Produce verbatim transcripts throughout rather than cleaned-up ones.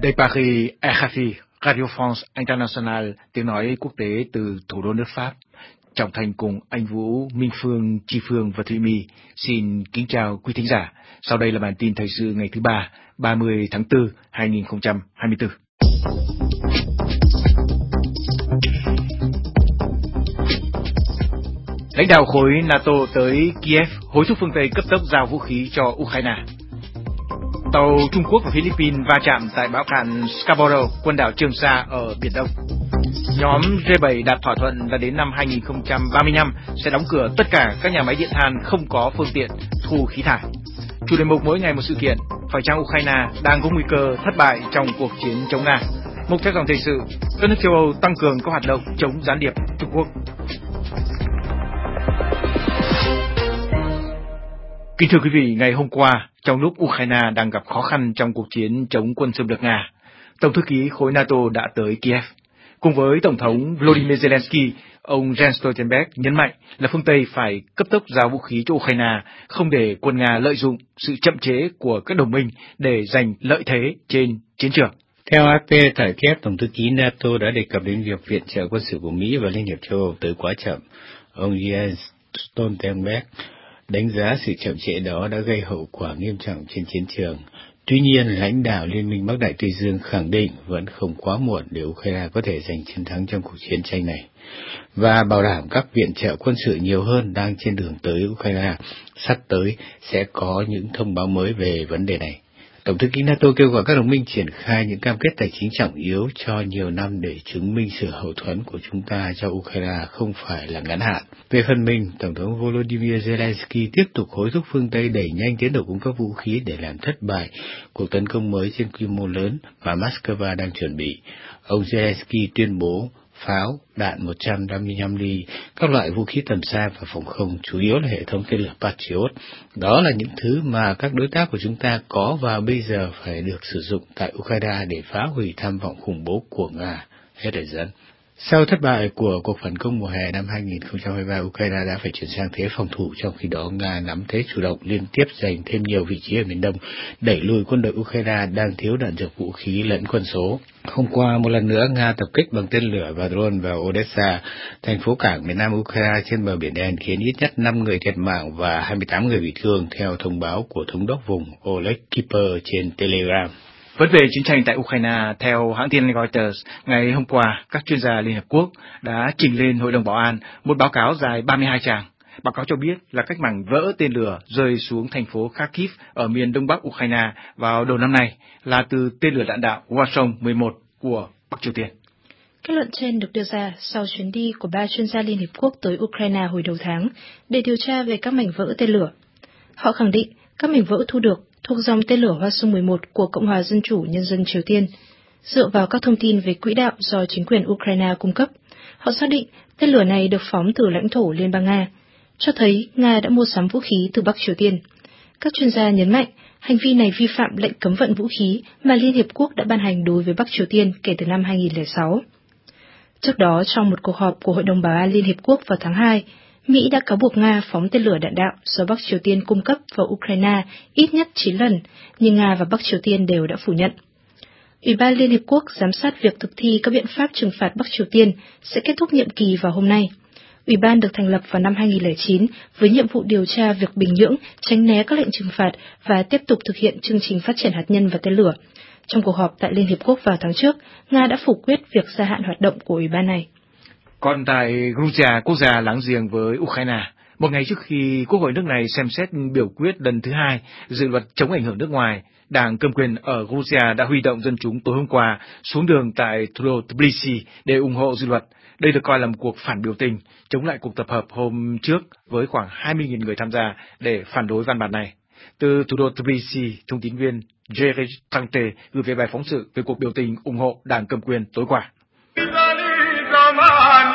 Đây Paris, R F I, Radio France International, tiếng nói quốc tế từ thủ đô nước Pháp. Trọng Thành cùng anh Vũ, Minh Phương, Chi Phương và Thụy My xin kính chào quý thính giả. Sau đây là bản tin thời sự ngày thứ ba, ba mươi tháng tư, hai nghìn không trăm hai mươi tư. Lãnh đạo khối NATO tới Kiev hối thúc phương Tây cấp tốc giao vũ khí cho Ukraine. Tàu Trung Quốc và Philippines va chạm tại bão cạn Scarborough, quần đảo Trường Sa ở Biển Đông. Nhóm G bảy đạt thỏa thuận là đến năm hai nghìn không trăm ba mươi lăm sẽ đóng cửa tất cả các nhà máy điện than không có phương tiện thu khí thải. Chủ đề mục mỗi ngày một sự kiện, phải chăng Ukraine đang có nguy cơ thất bại trong cuộc chiến chống Nga? Mục theo dòng thời sự, các nước châu Âu tăng cường các hoạt động chống gián điệp Trung Quốc. Kính thưa quý vị, ngày hôm qua, trong lúc Ukraine đang gặp khó khăn trong cuộc chiến chống quân xâm lược Nga, Tổng thư ký khối NATO đã tới Kiev. Cùng với Tổng thống Volodymyr Zelensky, ông Jens Stoltenberg nhấn mạnh là phương Tây phải cấp tốc giao vũ khí cho Ukraine, không để quân Nga lợi dụng sự chậm chế của các đồng minh để giành lợi thế trên chiến trường. Theo a pê, tại Kiev, Tổng thư ký NATO đã đề cập đến việc viện trợ quân sự của Mỹ và Liên hiệp châu Âu tới quá chậm. Ông Jens Stoltenberg đánh giá sự chậm trễ đó đã gây hậu quả nghiêm trọng trên chiến trường. Tuy nhiên, lãnh đạo Liên minh Bắc Đại Tây Dương khẳng định vẫn không quá muộn để Ukraine có thể giành chiến thắng trong cuộc chiến tranh này, và bảo đảm các viện trợ quân sự nhiều hơn đang trên đường tới Ukraine. Sắp tới sẽ có những thông báo mới về vấn đề này. Tổng thư ký NATO kêu gọi các đồng minh triển khai những cam kết tài chính trọng yếu cho nhiều năm để chứng minh sự hậu thuẫn của chúng ta cho Ukraine không phải là ngắn hạn. Về phần mình, Tổng thống Volodymyr Zelensky tiếp tục hối thúc phương Tây đẩy nhanh tiến độ cung cấp vũ khí để làm thất bại cuộc tấn công mới trên quy mô lớn mà Moscow đang chuẩn bị. Ông Zelensky tuyên bố pháo, đạn một trăm năm mươi lăm ly, các loại vũ khí tầm xa và phòng không, chủ yếu là hệ thống tên lửa Patriot. Đó là những thứ mà các đối tác của chúng ta có và bây giờ phải được sử dụng tại Ukraine để phá hủy tham vọng khủng bố của Nga. Hết lời dẫn. Sau thất bại của cuộc phản công mùa hè năm hai nghìn không trăm hai mươi ba, Ukraine đã phải chuyển sang thế phòng thủ, trong khi đó Nga nắm thế chủ động liên tiếp giành thêm nhiều vị trí ở miền Đông, đẩy lùi quân đội Ukraine đang thiếu đạn dược, vũ khí lẫn quân số. Hôm qua, một lần nữa, Nga tập kích bằng tên lửa và drone vào Odessa, thành phố cảng miền Nam Ukraine trên bờ Biển Đen, khiến ít nhất năm người thiệt mạng và hai mươi tám người bị thương, theo thông báo của thống đốc vùng Oleg Kiper trên Telegram. Vấn về chiến tranh tại Ukraine, theo hãng tin Reuters, ngày hôm qua, các chuyên gia Liên Hợp Quốc đã trình lên Hội đồng Bảo an một báo cáo dài ba mươi hai trang. Báo cáo cho biết là các mảnh vỡ tên lửa rơi xuống thành phố Kharkiv ở miền đông bắc Ukraine vào đầu năm nay là từ tên lửa đạn đạo Hwasong mười một của Bắc Triều Tiên. Kết luận trên được đưa ra sau chuyến đi của ba chuyên gia Liên Hợp Quốc tới Ukraine hồi đầu tháng để điều tra về các mảnh vỡ tên lửa. Họ khẳng định các mảnh vỡ thu được thuộc dòng tên lửa Hwasong mười một của Cộng hòa Dân chủ Nhân dân Triều Tiên. Dựa vào các thông tin về quỹ đạo do chính quyền Ukraine cung cấp, họ xác định tên lửa này được phóng từ lãnh thổ Liên bang Nga, cho thấy Nga đã mua sắm vũ khí từ Bắc Triều Tiên. Các chuyên gia nhấn mạnh hành vi này vi phạm lệnh cấm vận vũ khí mà Liên Hiệp Quốc đã ban hành đối với Bắc Triều Tiên kể từ năm hai nghìn không trăm lẻ sáu. Trước đó, trong một cuộc họp của Hội đồng Bảo an Liên Hiệp Quốc vào tháng hai, Mỹ đã cáo buộc Nga phóng tên lửa đạn đạo do Bắc Triều Tiên cung cấp vào Ukraine ít nhất chín lần, nhưng Nga và Bắc Triều Tiên đều đã phủ nhận. Ủy ban Liên Hiệp Quốc giám sát việc thực thi các biện pháp trừng phạt Bắc Triều Tiên sẽ kết thúc nhiệm kỳ vào hôm nay. Ủy ban được thành lập vào năm hai nghìn không trăm lẻ chín với nhiệm vụ điều tra việc Bình Nhưỡng tránh né các lệnh trừng phạt và tiếp tục thực hiện chương trình phát triển hạt nhân và tên lửa. Trong cuộc họp tại Liên Hiệp Quốc vào tháng trước, Nga đã phủ quyết việc gia hạn hoạt động của ủy ban này. Còn tại Georgia, quốc gia láng giềng với Ukraine, một ngày trước khi Quốc hội nước này xem xét biểu quyết lần thứ hai dự luật chống ảnh hưởng nước ngoài, Đảng cầm quyền ở Georgia đã huy động dân chúng tối hôm qua xuống đường tại thủ đô Tbilisi để ủng hộ dự luật. Đây được coi là một cuộc phản biểu tình chống lại cuộc tập hợp hôm trước với khoảng hai mươi nghìn người tham gia để phản đối văn bản này. Từ thủ đô Tbilisi, thông tin viên Jerry Trante gửi về bài phóng sự về cuộc biểu tình ủng hộ Đảng cầm quyền tối qua.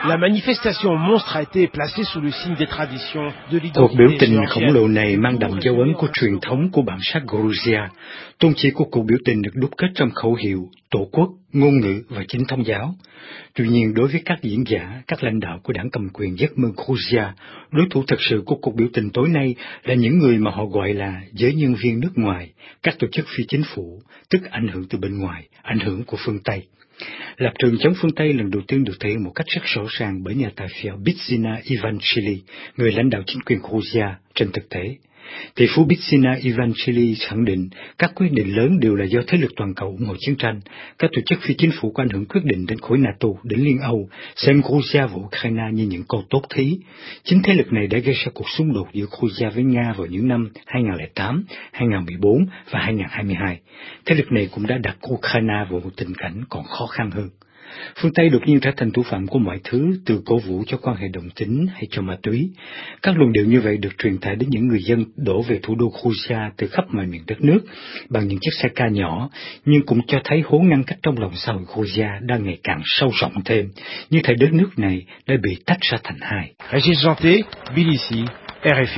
La manifestation monstre a été placée sous le signe des traditions de Cuộc biểu l'identité tình khổng lồ géorgienne. này mang đậm dấu ấn của truyền thống của bản sắc Georgia. Tôn chỉ của cuộc biểu tình được đúc kết trong khẩu hiệu Tổ quốc, ngôn ngữ và chính thống giáo. Tuy nhiên, đối với các diễn giả, các lãnh đạo của đảng cầm quyền giấc mơ Georgia, đối thủ thực sự của cuộc biểu tình tối nay là những người mà họ gọi là giới nhân viên nước ngoài, các tổ chức phi chính phủ, tức ảnh hưởng từ bên ngoài, ảnh hưởng của phương Tây. Lập trường chống phương Tây lần đầu tiên được thể hiện một cách rất rõ ràng bởi nhà tài phiệt Bidzina Ivanishvili, người lãnh đạo chính quyền Georgia trên thực tế. Tỷ phú Bidzina Ivanishvili khẳng định các quyết định lớn đều là do thế lực toàn cầu ủng hộ chiến tranh. Các tổ chức phi chính phủ có ảnh hưởng quyết định đến khối NATO, đến Liên Âu, xem Georgia và Ukraine như những con tốt thí. Chính thế lực này đã gây ra cuộc xung đột giữa Georgia với Nga vào những năm hai nghìn không trăm lẻ tám, hai nghìn không trăm mười bốn và hai nghìn không trăm hai mươi hai. Thế lực này cũng đã đặt Ukraine vào một tình cảnh còn khó khăn hơn. Phương Tây đột nhiên trở thành thủ phạm của mọi thứ, từ cổ vũ cho quan hệ đồng tính hay cho ma túy. Các luận điệu như vậy được truyền tải đến những người dân đổ về thủ đô Georgia từ khắp mọi miền đất nước bằng những chiếc xe ca nhỏ, nhưng cũng cho thấy hố ngăn cách trong lòng xã hội Georgia đang ngày càng sâu rộng thêm, như thể đất nước này đã bị tách ra thành hai. Régis Janté, Tbilissi, R F I.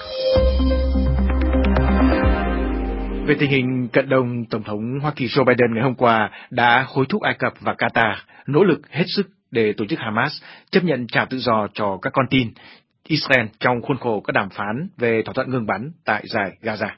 Về tình hình cận Đông, Tổng thống Hoa Kỳ Joe Biden ngày hôm qua đã hối thúc Ai Cập và Qatar nỗ lực hết sức để tổ chức Hamas chấp nhận trả tự do cho các con tin Israel trong khuôn khổ các đàm phán về thỏa thuận ngừng bắn tại dải Gaza.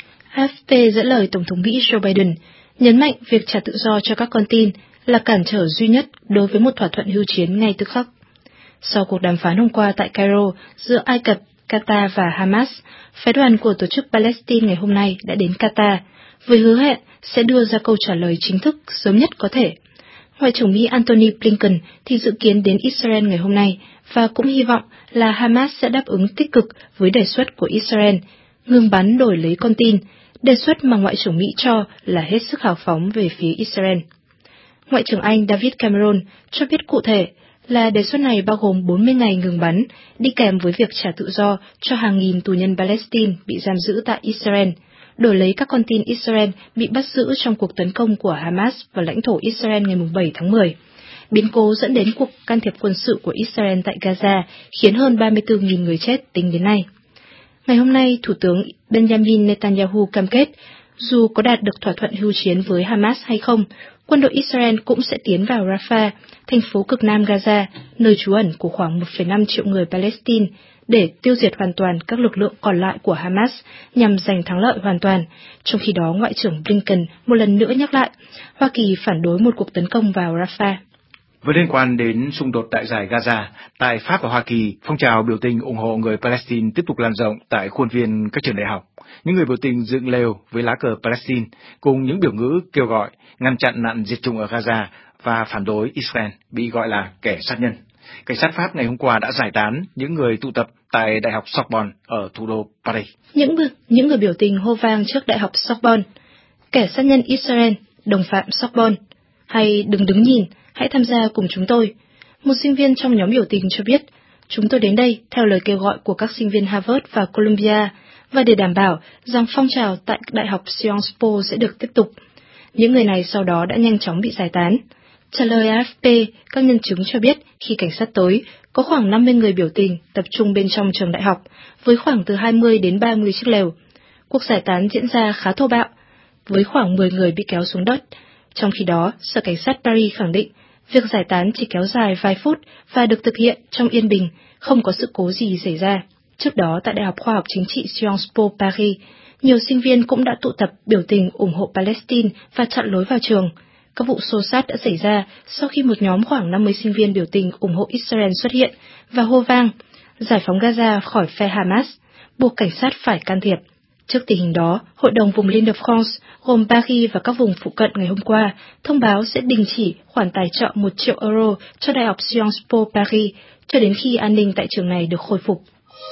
a ép pê dẫn lời Tổng thống Mỹ Joe Biden nhấn mạnh việc trả tự do cho các con tin là cản trở duy nhất đối với một thỏa thuận hưu chiến ngay tức khắc. Sau cuộc đàm phán hôm qua tại Cairo giữa Ai Cập, Qatar và Hamas, phái đoàn của Tổ chức Palestine ngày hôm nay đã đến Qatar với hứa hẹn sẽ đưa ra câu trả lời chính thức sớm nhất có thể. Ngoại trưởng Mỹ Antony Blinken thì dự kiến đến Israel ngày hôm nay và cũng hy vọng là Hamas sẽ đáp ứng tích cực với đề xuất của Israel, ngừng bắn đổi lấy con tin, đề xuất mà Ngoại trưởng Mỹ cho là hết sức hào phóng về phía Israel. Ngoại trưởng Anh David Cameron cho biết cụ thể là đề xuất này bao gồm bốn mươi ngày ngừng bắn, đi kèm với việc trả tự do cho hàng nghìn tù nhân Palestine bị giam giữ tại Israel, đổi lấy các con tin Israel bị bắt giữ trong cuộc tấn công của Hamas vào lãnh thổ Israel ngày bảy tháng mười. Biến cố dẫn đến cuộc can thiệp quân sự của Israel tại Gaza khiến hơn ba mươi tư nghìn người chết tính đến nay. Ngày hôm nay, Thủ tướng Benjamin Netanyahu cam kết, dù có đạt được thỏa thuận hưu chiến với Hamas hay không, quân đội Israel cũng sẽ tiến vào Rafah, thành phố cực nam Gaza, nơi trú ẩn của khoảng một phẩy năm triệu người Palestine, để tiêu diệt hoàn toàn các lực lượng còn lại của Hamas nhằm giành thắng lợi hoàn toàn. Trong khi đó, Ngoại trưởng Blinken một lần nữa nhắc lại, Hoa Kỳ phản đối một cuộc tấn công vào Rafah. Với liên quan đến xung đột tại dải Gaza, tại Pháp và Hoa Kỳ, phong trào biểu tình ủng hộ người Palestine tiếp tục lan rộng tại khuôn viên các trường đại học. Những người biểu tình dựng lều với lá cờ Palestine cùng những biểu ngữ kêu gọi ngăn chặn nạn diệt chủng ở Gaza và phản đối Israel bị gọi là kẻ sát nhân. Cảnh sát Pháp ngày hôm qua đã giải tán những người tụ tập tại Đại học Sorbonne ở thủ đô Paris. Những, những người biểu tình hô vang trước Đại học Sorbonne, kẻ sát nhân Israel, đồng phạm Sorbonne, hay đừng đứng nhìn, hãy tham gia cùng chúng tôi. Một sinh viên trong nhóm biểu tình cho biết, chúng tôi đến đây theo lời kêu gọi của các sinh viên Harvard và Columbia và để đảm bảo rằng phong trào tại Đại học Sciences Po sẽ được tiếp tục. Những người này sau đó đã nhanh chóng bị giải tán. Trả lời a ép pê, các nhân chứng cho biết khi cảnh sát tới, có khoảng năm mươi người biểu tình tập trung bên trong trường đại học, với khoảng từ hai mươi đến ba mươi chiếc lều. Cuộc giải tán diễn ra khá thô bạo, với khoảng mười người bị kéo xuống đất. Trong khi đó, Sở Cảnh sát Paris khẳng định, việc giải tán chỉ kéo dài vài phút và được thực hiện trong yên bình, không có sự cố gì xảy ra. Trước đó, tại Đại học Khoa học Chính trị Sciences Po Paris, nhiều sinh viên cũng đã tụ tập biểu tình ủng hộ Palestine và chặn lối vào trường. Các vụ xô xát đã xảy ra sau khi một nhóm khoảng năm mươi sinh viên biểu tình ủng hộ Israel xuất hiện và hô vang giải phóng Gaza khỏi phe Hamas, buộc cảnh sát phải can thiệp. Trước tình hình đó, Hội đồng vùng Île-de-France gồm Paris và các vùng phụ cận ngày hôm qua thông báo sẽ đình chỉ khoản tài trợ một triệu euro cho Đại học Sciences Po Paris cho đến khi an ninh tại trường này được khôi phục.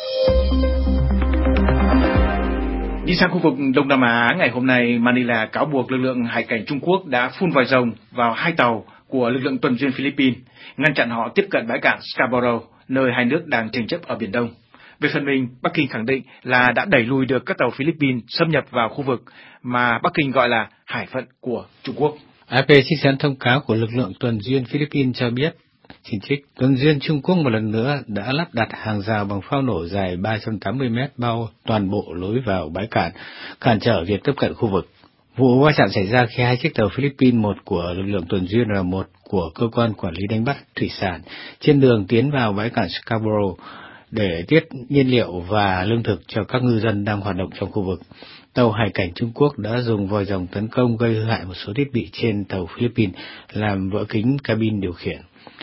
Đi sang khu vực Đông Nam Á, ngày hôm nay, Manila cáo buộc lực lượng hải cảnh Trung Quốc đã phun vòi rồng vào hai tàu của lực lượng tuần duyên Philippines, ngăn chặn họ tiếp cận bãi cạn Scarborough, nơi hai nước đang tranh chấp ở Biển Đông. Về phần mình, Bắc Kinh khẳng định là đã đẩy lùi được các tàu Philippines xâm nhập vào khu vực mà Bắc Kinh gọi là hải phận của Trung Quốc. a pê trích dẫn thông cáo của lực lượng tuần duyên Philippines cho biết, chỉ trích tuần duyên Trung Quốc một lần nữa đã lắp đặt hàng rào bằng pháo nổ dài ba trăm tám mươi mét bao toàn bộ lối vào bãi cạn, cản trở việc tiếp cận khu vực. Vụ va chạm xảy ra khi hai chiếc tàu Philippines, một của lực lượng tuần duyên và một của cơ quan quản lý đánh bắt thủy sản, trên đường tiến vào bãi cạn Scarborough để tiết nhiên liệu và lương thực cho các ngư dân đang hoạt động trong khu vực. Tàu hải cảnh Trung Quốc đã dùng vòi rồng tấn công gây hư hại một số thiết bị trên tàu Philippines, làm vỡ kính cabin điều khiển.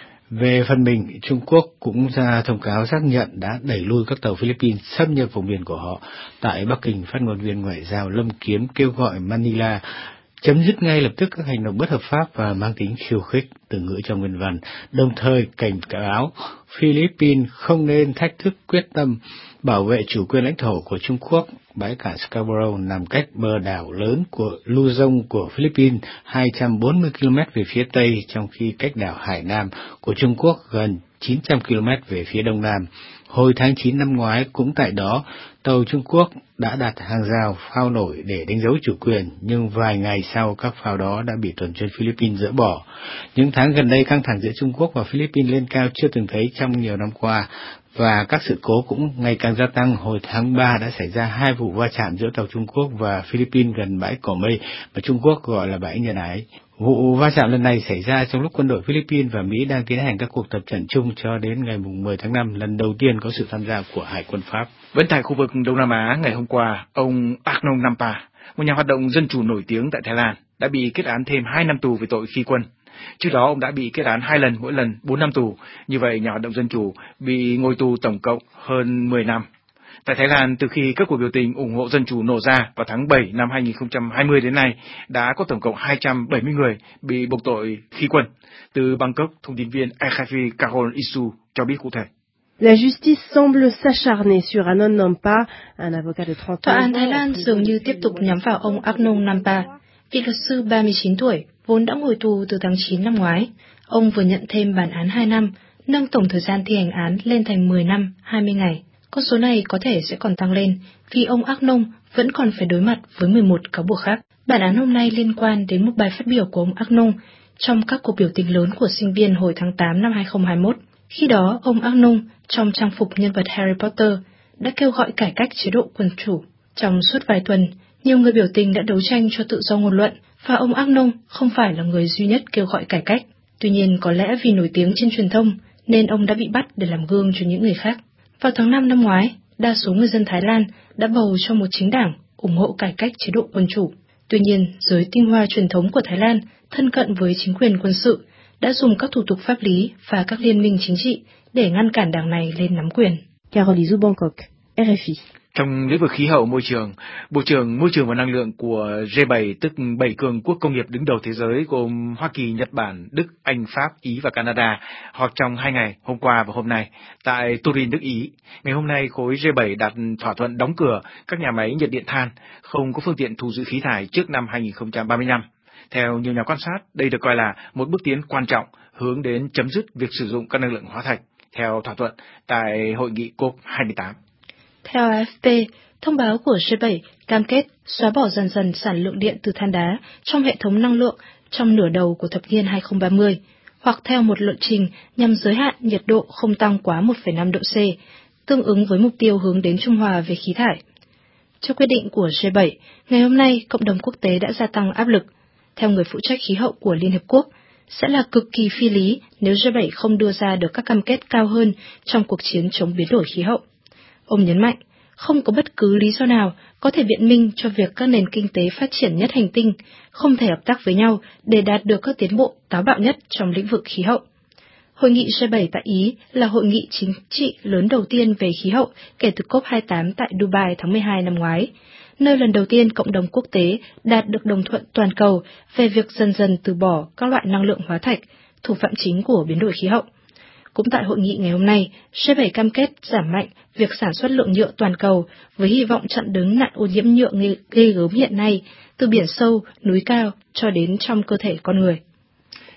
Về phần mình, Trung Quốc cũng ra thông cáo xác nhận đã đẩy lui các tàu Philippines xâm nhập vùng biển của họ. Tại Bắc Kinh, phát ngôn viên ngoại giao Lâm Kiếm kêu gọi Manila chấm dứt ngay lập tức các hành động bất hợp pháp và mang tính khiêu khích, từ ngữ trong nguyên văn, đồng thời cảnh cáo Philippines không nên thách thức quyết tâm bảo vệ chủ quyền lãnh thổ của Trung Quốc. Bãi cạn Scarborough nằm cách bờ đảo lớn của Luzon của Philippines hai trăm bốn mươi ki lô mét về phía tây, trong khi cách đảo Hải Nam của Trung Quốc gần chín trăm ki lô mét về phía đông nam. Hồi tháng chín năm ngoái, cũng tại đó, tàu Trung Quốc đã đặt hàng rào phao nổi để đánh dấu chủ quyền, nhưng vài ngày sau các phao đó đã bị tuần duyên Philippines dỡ bỏ. Những tháng gần đây, căng thẳng giữa Trung Quốc và Philippines lên cao chưa từng thấy trong nhiều năm qua, và các sự cố cũng ngày càng gia tăng. Hồi tháng ba đã xảy ra hai vụ va chạm giữa tàu Trung Quốc và Philippines gần bãi Cỏ Mây mà Trung Quốc gọi là bãi Nhân Ái. Vụ va chạm lần này xảy ra trong lúc quân đội Philippines và Mỹ đang tiến hành các cuộc tập trận chung cho đến ngày mười tháng năm, lần đầu tiên có sự tham gia của Hải quân Pháp. Vẫn tại khu vực Đông Nam Á, ngày hôm qua, ông Aknong Nampa, một nhà hoạt động dân chủ nổi tiếng tại Thái Lan, đã bị kết án thêm hai năm tù về tội khi quân. Trước đó, ông đã bị kết án hai lần, mỗi lần bốn năm tù. Như vậy, nhà hoạt động dân chủ bị ngồi tù tổng cộng hơn mười năm. Tại Thái Lan, từ khi các cuộc biểu tình ủng hộ dân chủ nổ ra vào tháng bảy năm hai nghìn không trăm hai mươi đến nay, đã có tổng cộng hai trăm bảy mươi người bị buộc tội khi quân. Từ Bangkok, thông tin viên Ekhafi Carol Isu cho biết cụ thể. La justice semble s'acharner sur Aknong Nampa, un avocat de trente ans. Tòa án Thái Lan dường như tiếp tục nhắm vào ông Aknong Nampa, vị luật sư ba mươi chín tuổi, vốn đã ngồi tù từ tháng chín năm ngoái. Ông vừa nhận thêm bản án hai năm, nâng tổng thời gian thi hành án lên thành mười năm, hai mươi ngày. Con số này có thể sẽ còn tăng lên, vì ông Aknong vẫn còn phải đối mặt với mười một cáo buộc khác. Bản án hôm nay liên quan đến một bài phát biểu của ông Aknong trong các cuộc biểu tình lớn của sinh viên hồi tháng tám năm hai nghìn không trăm hai mươi mốt. Khi đó, ông Aknong, trong trang phục nhân vật Harry Potter, đã kêu gọi cải cách chế độ quân chủ. Trong suốt vài tuần, nhiều người biểu tình đã đấu tranh cho tự do ngôn luận, và ông Aknong không phải là người duy nhất kêu gọi cải cách. Tuy nhiên, có lẽ vì nổi tiếng trên truyền thông, nên ông đã bị bắt để làm gương cho những người khác. Vào tháng năm năm ngoái, đa số người dân Thái Lan đã bầu cho một chính đảng ủng hộ cải cách chế độ quân chủ. Tuy nhiên, giới tinh hoa truyền thống của Thái Lan thân cận với chính quyền quân sự đã dùng các thủ tục pháp lý và các liên minh chính trị để ngăn cản đảng này lên nắm quyền. Carol Isu, Bangkok, R F I. Trong lĩnh vực khí hậu môi trường, Bộ trưởng Môi trường và Năng lượng của G bảy, tức bảy cường quốc công nghiệp đứng đầu thế giới gồm Hoa Kỳ, Nhật Bản, Đức, Anh, Pháp, Ý và Canada họp trong hai ngày, hôm qua và hôm nay, tại Turin, nước Ý. Ngày hôm nay, khối G bảy đạt thỏa thuận đóng cửa các nhà máy nhiệt điện than, không có phương tiện thu giữ khí thải trước năm hai nghìn không trăm ba mươi lăm. Theo nhiều nhà quan sát, đây được coi là một bước tiến quan trọng hướng đến chấm dứt việc sử dụng các năng lượng hóa thạch, theo thỏa thuận tại hội nghị COP hai mươi tám. Theo A F P, thông báo của G bảy cam kết xóa bỏ dần dần sản lượng điện từ than đá trong hệ thống năng lượng trong nửa đầu của thập niên hai nghìn không trăm ba mươi, hoặc theo một lộ trình nhằm giới hạn nhiệt độ không tăng quá một phẩy năm độ C, tương ứng với mục tiêu hướng đến trung hòa về khí thải. Theo quyết định của G bảy, ngày hôm nay cộng đồng quốc tế đã gia tăng áp lực. Theo người phụ trách khí hậu của Liên Hợp Quốc, sẽ là cực kỳ phi lý nếu G bảy không đưa ra được các cam kết cao hơn trong cuộc chiến chống biến đổi khí hậu. Ông nhấn mạnh, không có bất cứ lý do nào có thể biện minh cho việc các nền kinh tế phát triển nhất hành tinh không thể hợp tác với nhau để đạt được các tiến bộ táo bạo nhất trong lĩnh vực khí hậu. Hội nghị G bảy tại Ý là hội nghị chính trị lớn đầu tiên về khí hậu kể từ COP hai mươi tám tại Dubai tháng mười hai năm ngoái, nơi lần đầu tiên cộng đồng quốc tế đạt được đồng thuận toàn cầu về việc dần dần từ bỏ các loại năng lượng hóa thạch, thủ phạm chính của biến đổi khí hậu. Cũng tại hội nghị ngày hôm nay, G bảy cam kết giảm mạnh việc sản xuất lượng nhựa toàn cầu với hy vọng chặn đứng nạn ô nhiễm nhựa ghê gớm hiện nay từ biển sâu, núi cao cho đến trong cơ thể con người.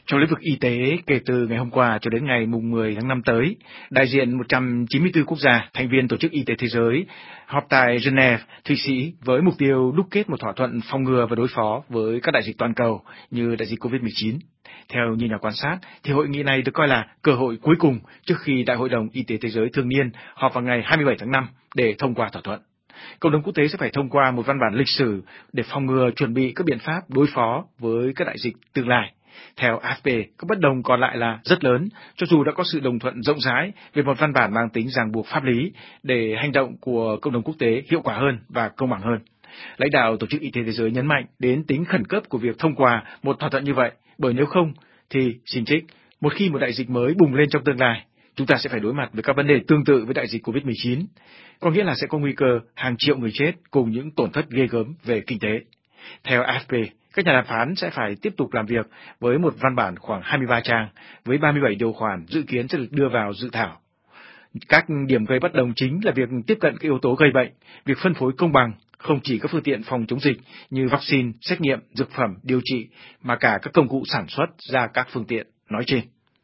Trong lĩnh vực y tế, kể từ ngày hôm qua cho đến ngày mùng mười tháng năm tới, đại diện một trăm chín mươi tư quốc gia, thành viên Tổ chức Y tế Thế giới, họp tại Geneva, Thụy Sĩ với mục tiêu đúc kết một thỏa thuận phòng ngừa và đối phó với các đại dịch toàn cầu như đại dịch covid mười chín. Theo nhiều nhà quan sát, thì hội nghị này được coi là cơ hội cuối cùng trước khi Đại hội đồng Y tế Thế giới thường niên họp vào ngày hai mươi bảy tháng năm để thông qua thỏa thuận. Cộng đồng quốc tế sẽ phải thông qua một văn bản lịch sử để phòng ngừa chuẩn bị các biện pháp đối phó với các đại dịch tương lai. Theo a ép pê, các bất đồng còn lại là rất lớn, cho dù đã có sự đồng thuận rộng rãi về một văn bản mang tính ràng buộc pháp lý để hành động của cộng đồng quốc tế hiệu quả hơn và công bằng hơn. Lãnh đạo Tổ chức Y tế Thế giới nhấn mạnh đến tính khẩn cấp của việc thông qua một thỏa thuận như vậy, bởi nếu không thì, xin trích, một khi một đại dịch mới bùng lên trong tương lai, chúng ta sẽ phải đối mặt với các vấn đề tương tự với đại dịch covid mười chín, có nghĩa là sẽ có nguy cơ hàng triệu người chết cùng những tổn thất ghê gớm về kinh tế. Theo a ép pê, các nhà đàm phán sẽ phải tiếp tục làm việc với một văn bản khoảng hai mươi ba trang, với ba mươi bảy điều khoản dự kiến sẽ được đưa vào dự thảo. Các điểm gây bất đồng chính là việc tiếp cận các yếu tố gây bệnh, việc phân phối công bằng, không chỉ các phương tiện phòng chống dịch như vaccine, xét nghiệm, dược phẩm, điều trị, mà cả các công cụ sản xuất ra các phương tiện nói trên.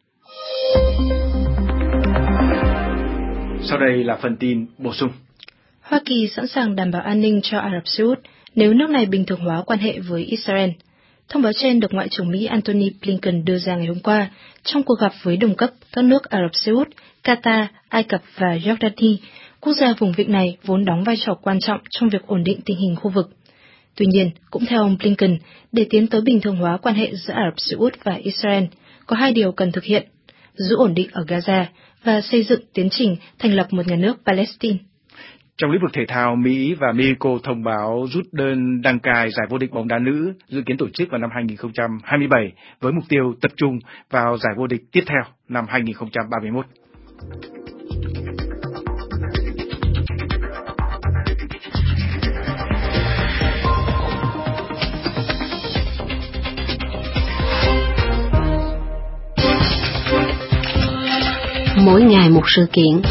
Sau đây là phần tin bổ sung. Hoa Kỳ sẵn sàng đảm bảo an ninh cho Ả Rập Xê Út nếu nước này bình thường hóa quan hệ với Israel. Thông báo trên được Ngoại trưởng Mỹ Antony Blinken đưa ra ngày hôm qua trong cuộc gặp với đồng cấp các nước Ả Rập Xê Út, Qatar, Ai Cập và Jordani, quốc gia vùng vịnh này vốn đóng vai trò quan trọng trong việc ổn định tình hình khu vực. Tuy nhiên, cũng theo ông Blinken, để tiến tới bình thường hóa quan hệ giữa Ả Rập Xê Út và Israel, có hai điều cần thực hiện: giữ ổn định ở Gaza và xây dựng tiến trình thành lập một nhà nước Palestine. Trong lĩnh vực thể thao, Mỹ và Mexico thông báo rút đơn đăng cai giải vô địch bóng đá nữ dự kiến tổ chức vào năm hai nghìn không trăm hai mươi bảy với mục tiêu tập trung vào giải vô địch tiếp theo năm hai nghìn không trăm ba mươi mốt. Mỗi ngày một sự kiện.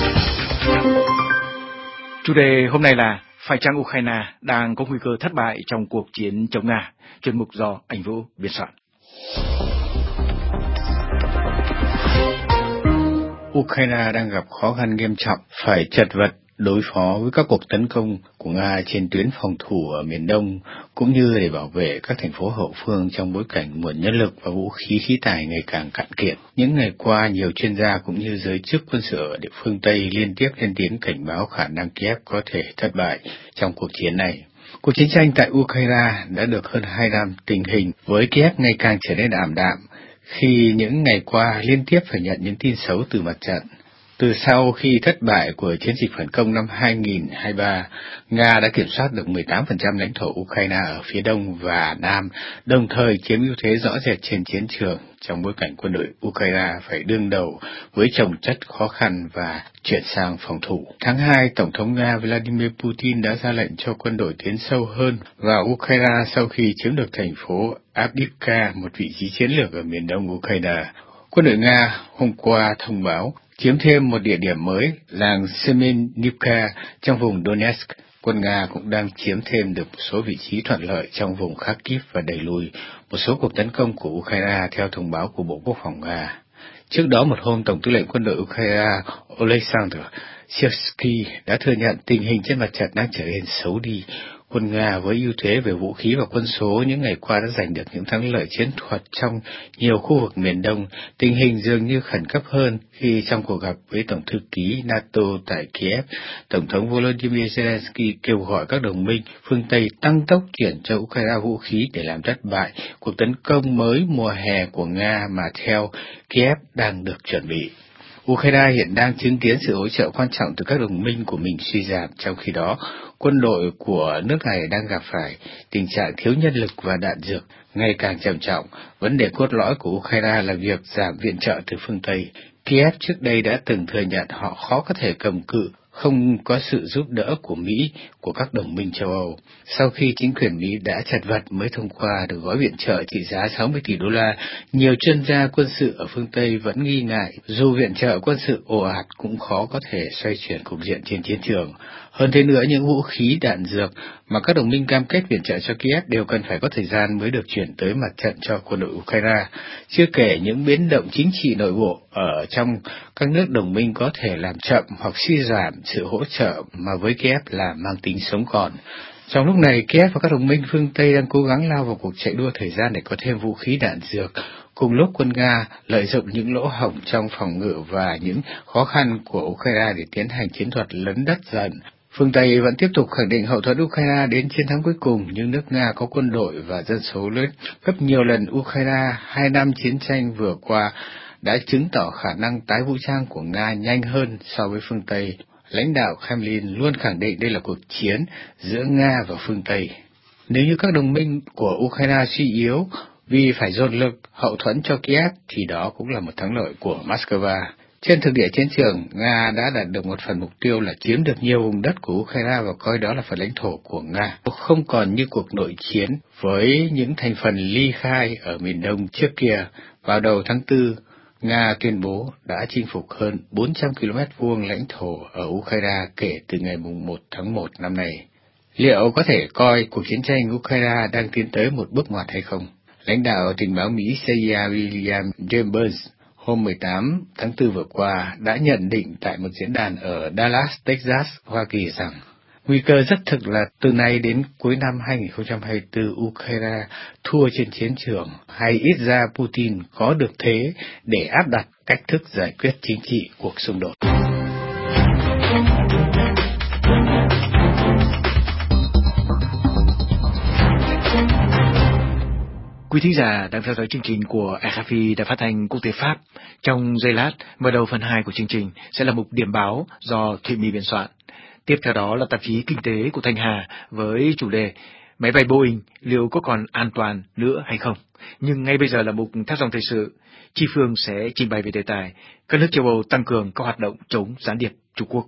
Chủ đề hôm nay là phải chăng Ukraine đang có nguy cơ thất bại trong cuộc chiến chống Nga? Chuyên mục do Anh Vũ biên soạn. Ukraine đang gặp khó khăn nghiêm trọng, phải chật vật đối phó với các cuộc tấn công của Nga trên tuyến phòng thủ ở miền Đông, cũng như để bảo vệ các thành phố hậu phương trong bối cảnh nguồn nhân lực và vũ khí khí tài ngày càng cạn kiệt. Những ngày qua, nhiều chuyên gia cũng như giới chức quân sự ở địa phương Tây liên tiếp lên tiếng cảnh báo khả năng Kiev có thể thất bại trong cuộc chiến này. Cuộc chiến tranh tại Ukraine đã được hơn hai năm, tình hình với Kiev ngày càng trở nên ảm đạm, khi những ngày qua liên tiếp phải nhận những tin xấu từ mặt trận. Từ sau khi thất bại của chiến dịch phản công năm hai nghìn không trăm hai mươi ba, Nga đã kiểm soát được mười tám phần trăm lãnh thổ Ukraine ở phía đông và nam, đồng thời chiếm ưu thế rõ rệt trên chiến trường trong bối cảnh quân đội Ukraine phải đương đầu với chồng chất khó khăn và chuyển sang phòng thủ. Tháng hai, Tổng thống Nga Vladimir Putin đã ra lệnh cho quân đội tiến sâu hơn vào Ukraine sau khi chiếm được thành phố Avdiivka, một vị trí chiến lược ở miền đông Ukraine. Quân đội Nga hôm qua thông báo chiếm thêm một địa điểm mới, làng Semenivka trong vùng Donetsk. Quân Nga cũng đang chiếm thêm được một số vị trí thuận lợi trong vùng Kharkiv và đẩy lùi một số cuộc tấn công của Ukraine theo thông báo của Bộ Quốc phòng Nga. Trước đó một hôm, Tổng tư lệnh quân đội Ukraine Oleksandr Syrskyi đã thừa nhận tình hình trên mặt trận đang trở nên xấu đi. Quân Nga với ưu thế về vũ khí và quân số những ngày qua đã giành được những thắng lợi chiến thuật trong nhiều khu vực miền Đông. Tình hình dường như khẩn cấp hơn khi trong cuộc gặp với Tổng thư ký NATO tại Kiev, Tổng thống Volodymyr Zelensky kêu gọi các đồng minh phương Tây tăng tốc chuyển cho Ukraine vũ khí để làm thất bại cuộc tấn công mới mùa hè của Nga mà theo Kiev đang được chuẩn bị. Ukraine hiện đang chứng kiến sự hỗ trợ quan trọng từ các đồng minh của mình suy giảm, trong khi đó quân đội của nước này đang gặp phải tình trạng thiếu nhân lực và đạn dược ngày càng trầm trọng. Vấn đề cốt lõi của Ukraine là việc giảm viện trợ từ phương Tây. Kiev trước đây đã từng thừa nhận họ khó có thể cầm cự không có sự giúp đỡ của Mỹ, của các đồng minh châu Âu. Sau khi chính quyền Mỹ đã chật vật mới thông qua được gói viện trợ trị giá sáu mươi tỷ đô la, nhiều chuyên gia quân sự ở phương Tây vẫn nghi ngại dù viện trợ quân sự ồ ạt cũng khó có thể xoay chuyển cục diện trên chiến trường. Hơn thế nữa, những vũ khí đạn dược mà các đồng minh cam kết viện trợ cho Kiev đều cần phải có thời gian mới được chuyển tới mặt trận cho quân đội Ukraine, chưa kể những biến động chính trị nội bộ ở trong các nước đồng minh có thể làm chậm hoặc suy giảm sự hỗ trợ mà với Kiev là mang tính sống còn. Trong lúc này, Kiev và các đồng minh phương Tây đang cố gắng lao vào cuộc chạy đua thời gian để có thêm vũ khí đạn dược. Cùng lúc quân Nga lợi dụng những lỗ hổng trong phòng ngự và những khó khăn của Ukraine để tiến hành chiến thuật lấn đất dần. Phương Tây vẫn tiếp tục khẳng định hậu thuẫn Ukraine đến chiến thắng cuối cùng, nhưng nước Nga có quân đội và dân số lớn gấp nhiều lần Ukraine. Hai năm chiến tranh vừa qua đã chứng tỏ khả năng tái vũ trang của Nga nhanh hơn so với phương Tây. Lãnh đạo Kremlin luôn khẳng định đây là cuộc chiến giữa Nga và phương Tây. Nếu như các đồng minh của Ukraine suy yếu vì phải dồn lực hậu thuẫn cho Kiev thì đó cũng là một thắng lợi của Moscow. Trên thực địa chiến trường, Nga đã đạt được một phần mục tiêu là chiếm được nhiều vùng đất của Ukraine và coi đó là phần lãnh thổ của Nga. Không còn như cuộc nội chiến với những thành phần ly khai ở miền đông trước kia. Vào đầu tháng tư, Nga tuyên bố đã chinh phục hơn bốn trăm ki lô mét vuông lãnh thổ ở Ukraine kể từ ngày một tháng một năm nay. Liệu có thể coi cuộc chiến tranh Ukraine đang tiến tới một bước ngoặt hay không? Lãnh đạo tình báo Mỹ xê i a William Chambers hôm mười tám tháng tư vừa qua đã nhận định tại một diễn đàn ở Dallas, Texas, Hoa Kỳ rằng nguy cơ rất thực là từ nay đến cuối năm hai không hai tư Ukraine thua trên chiến trường, hay ít ra Putin có được thế để áp đặt cách thức giải quyết chính trị cuộc xung đột. Quý thính giả đang theo dõi chương trình của rờ ép i Đài Phát thanh Quốc tế Pháp. Trong giây lát, mở đầu phần hai của chương trình sẽ là mục điểm báo do Thụy My biên soạn. Tiếp theo đó là tạp chí Kinh tế của Thanh Hà với chủ đề Máy bay Boeing liệu có còn an toàn nữa hay không? Nhưng ngay bây giờ là mục Thác dòng thời sự. Chi Phương sẽ trình bày về đề tài các nước châu Âu tăng cường các hoạt động chống gián điệp Trung Quốc.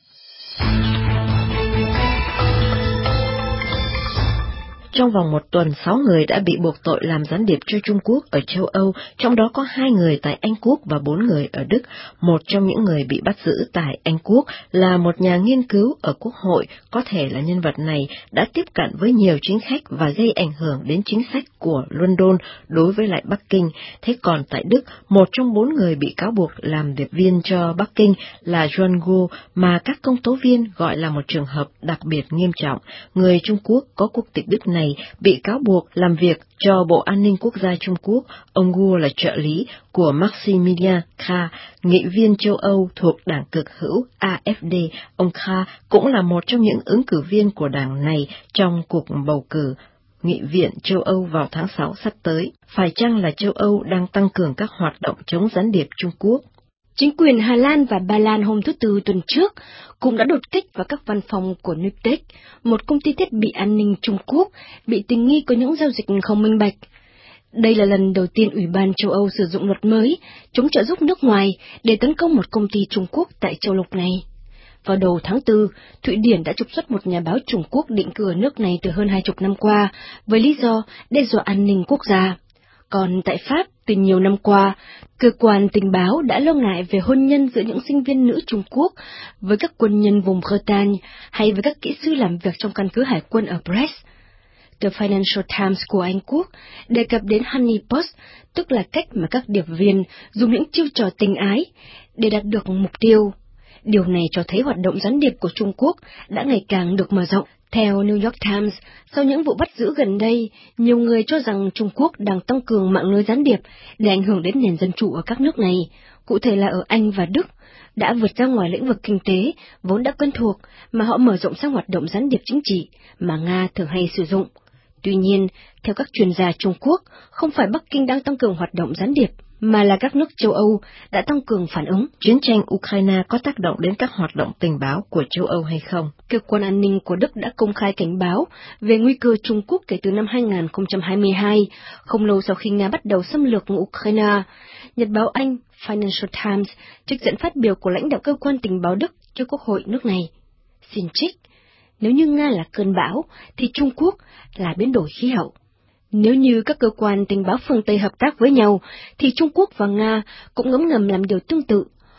Trong vòng một tuần, sáu người đã bị buộc tội làm gián điệp cho Trung Quốc ở châu Âu, trong đó có hai người tại Anh Quốc và bốn người ở Đức. Một trong những người bị bắt giữ tại Anh Quốc là một nhà nghiên cứu ở Quốc hội, có thể là nhân vật này đã tiếp cận với nhiều chính khách và gây ảnh hưởng đến chính sách của London đối với lại Bắc Kinh. Thế còn tại Đức, một trong bốn người bị cáo buộc làm điệp viên cho Bắc Kinh là John Go, mà các công tố viên gọi là một trường hợp đặc biệt nghiêm trọng. Người Trung Quốc có quốc tịch Đức này bị cáo buộc làm việc cho Bộ An ninh Quốc gia Trung Quốc. Ông Gu là trợ lý của Maximilian Krah, nghị viên châu Âu thuộc đảng cực hữu a ép đê. Ông Krah cũng là một trong những ứng cử viên của đảng này trong cuộc bầu cử nghị viện châu Âu vào tháng sáu sắp tới. Phải chăng là châu Âu đang tăng cường các hoạt động chống gián điệp Trung Quốc? Chính quyền Hà Lan và Ba Lan hôm thứ Tư tuần trước cũng đã đột kích vào các văn phòng của Newtek, một công ty thiết bị an ninh Trung Quốc bị tình nghi có những giao dịch không minh bạch. Đây là lần đầu tiên Ủy ban châu Âu sử dụng luật mới chống trợ giúp nước ngoài để tấn công một công ty Trung Quốc tại châu lục này. Vào đầu tháng tư, Thụy Điển đã trục xuất một nhà báo Trung Quốc định cư ở nước này từ hơn hai chục năm qua với lý do đe dọa an ninh quốc gia. Còn tại Pháp, từ nhiều năm qua, cơ quan tình báo đã lo ngại về hôn nhân giữa những sinh viên nữ Trung Quốc với các quân nhân vùng Bretagne hay với các kỹ sư làm việc trong căn cứ hải quân ở Brest. The Financial Times của Anh Quốc đề cập đến honeypot, tức là cách mà các điệp viên dùng những chiêu trò tình ái để đạt được mục tiêu. Điều này cho thấy hoạt động gián điệp của Trung Quốc đã ngày càng được mở rộng. Theo New York Times, sau những vụ bắt giữ gần đây, nhiều người cho rằng Trung Quốc đang tăng cường mạng lưới gián điệp để ảnh hưởng đến nền dân chủ ở các nước này, cụ thể là ở Anh và Đức, đã vượt ra ngoài lĩnh vực kinh tế, vốn đã quen thuộc, mà họ mở rộng sang hoạt động gián điệp chính trị mà Nga thường hay sử dụng. Tuy nhiên, theo các chuyên gia Trung Quốc, không phải Bắc Kinh đang tăng cường hoạt động gián điệp, mà là các nước châu Âu đã tăng cường phản ứng. Chiến tranh Ukraine có tác động đến các hoạt động tình báo của châu Âu hay không? Cơ quan an ninh của Đức đã công khai cảnh báo về nguy cơ Trung Quốc kể từ năm hai không hai hai, không lâu sau khi Nga bắt đầu xâm lược Ukraine. Nhật báo Anh Financial Times trích dẫn phát biểu của lãnh đạo cơ quan tình báo Đức cho Quốc hội nước này. Xin trích, nếu như Nga là cơn bão, thì Trung Quốc là biến đổi khí hậu. Nếu như các cơ quan tình báo phương Tây hợp tác với nhau, thì Trung Quốc và Nga cũng ngấm ngầm làm điều tương tự.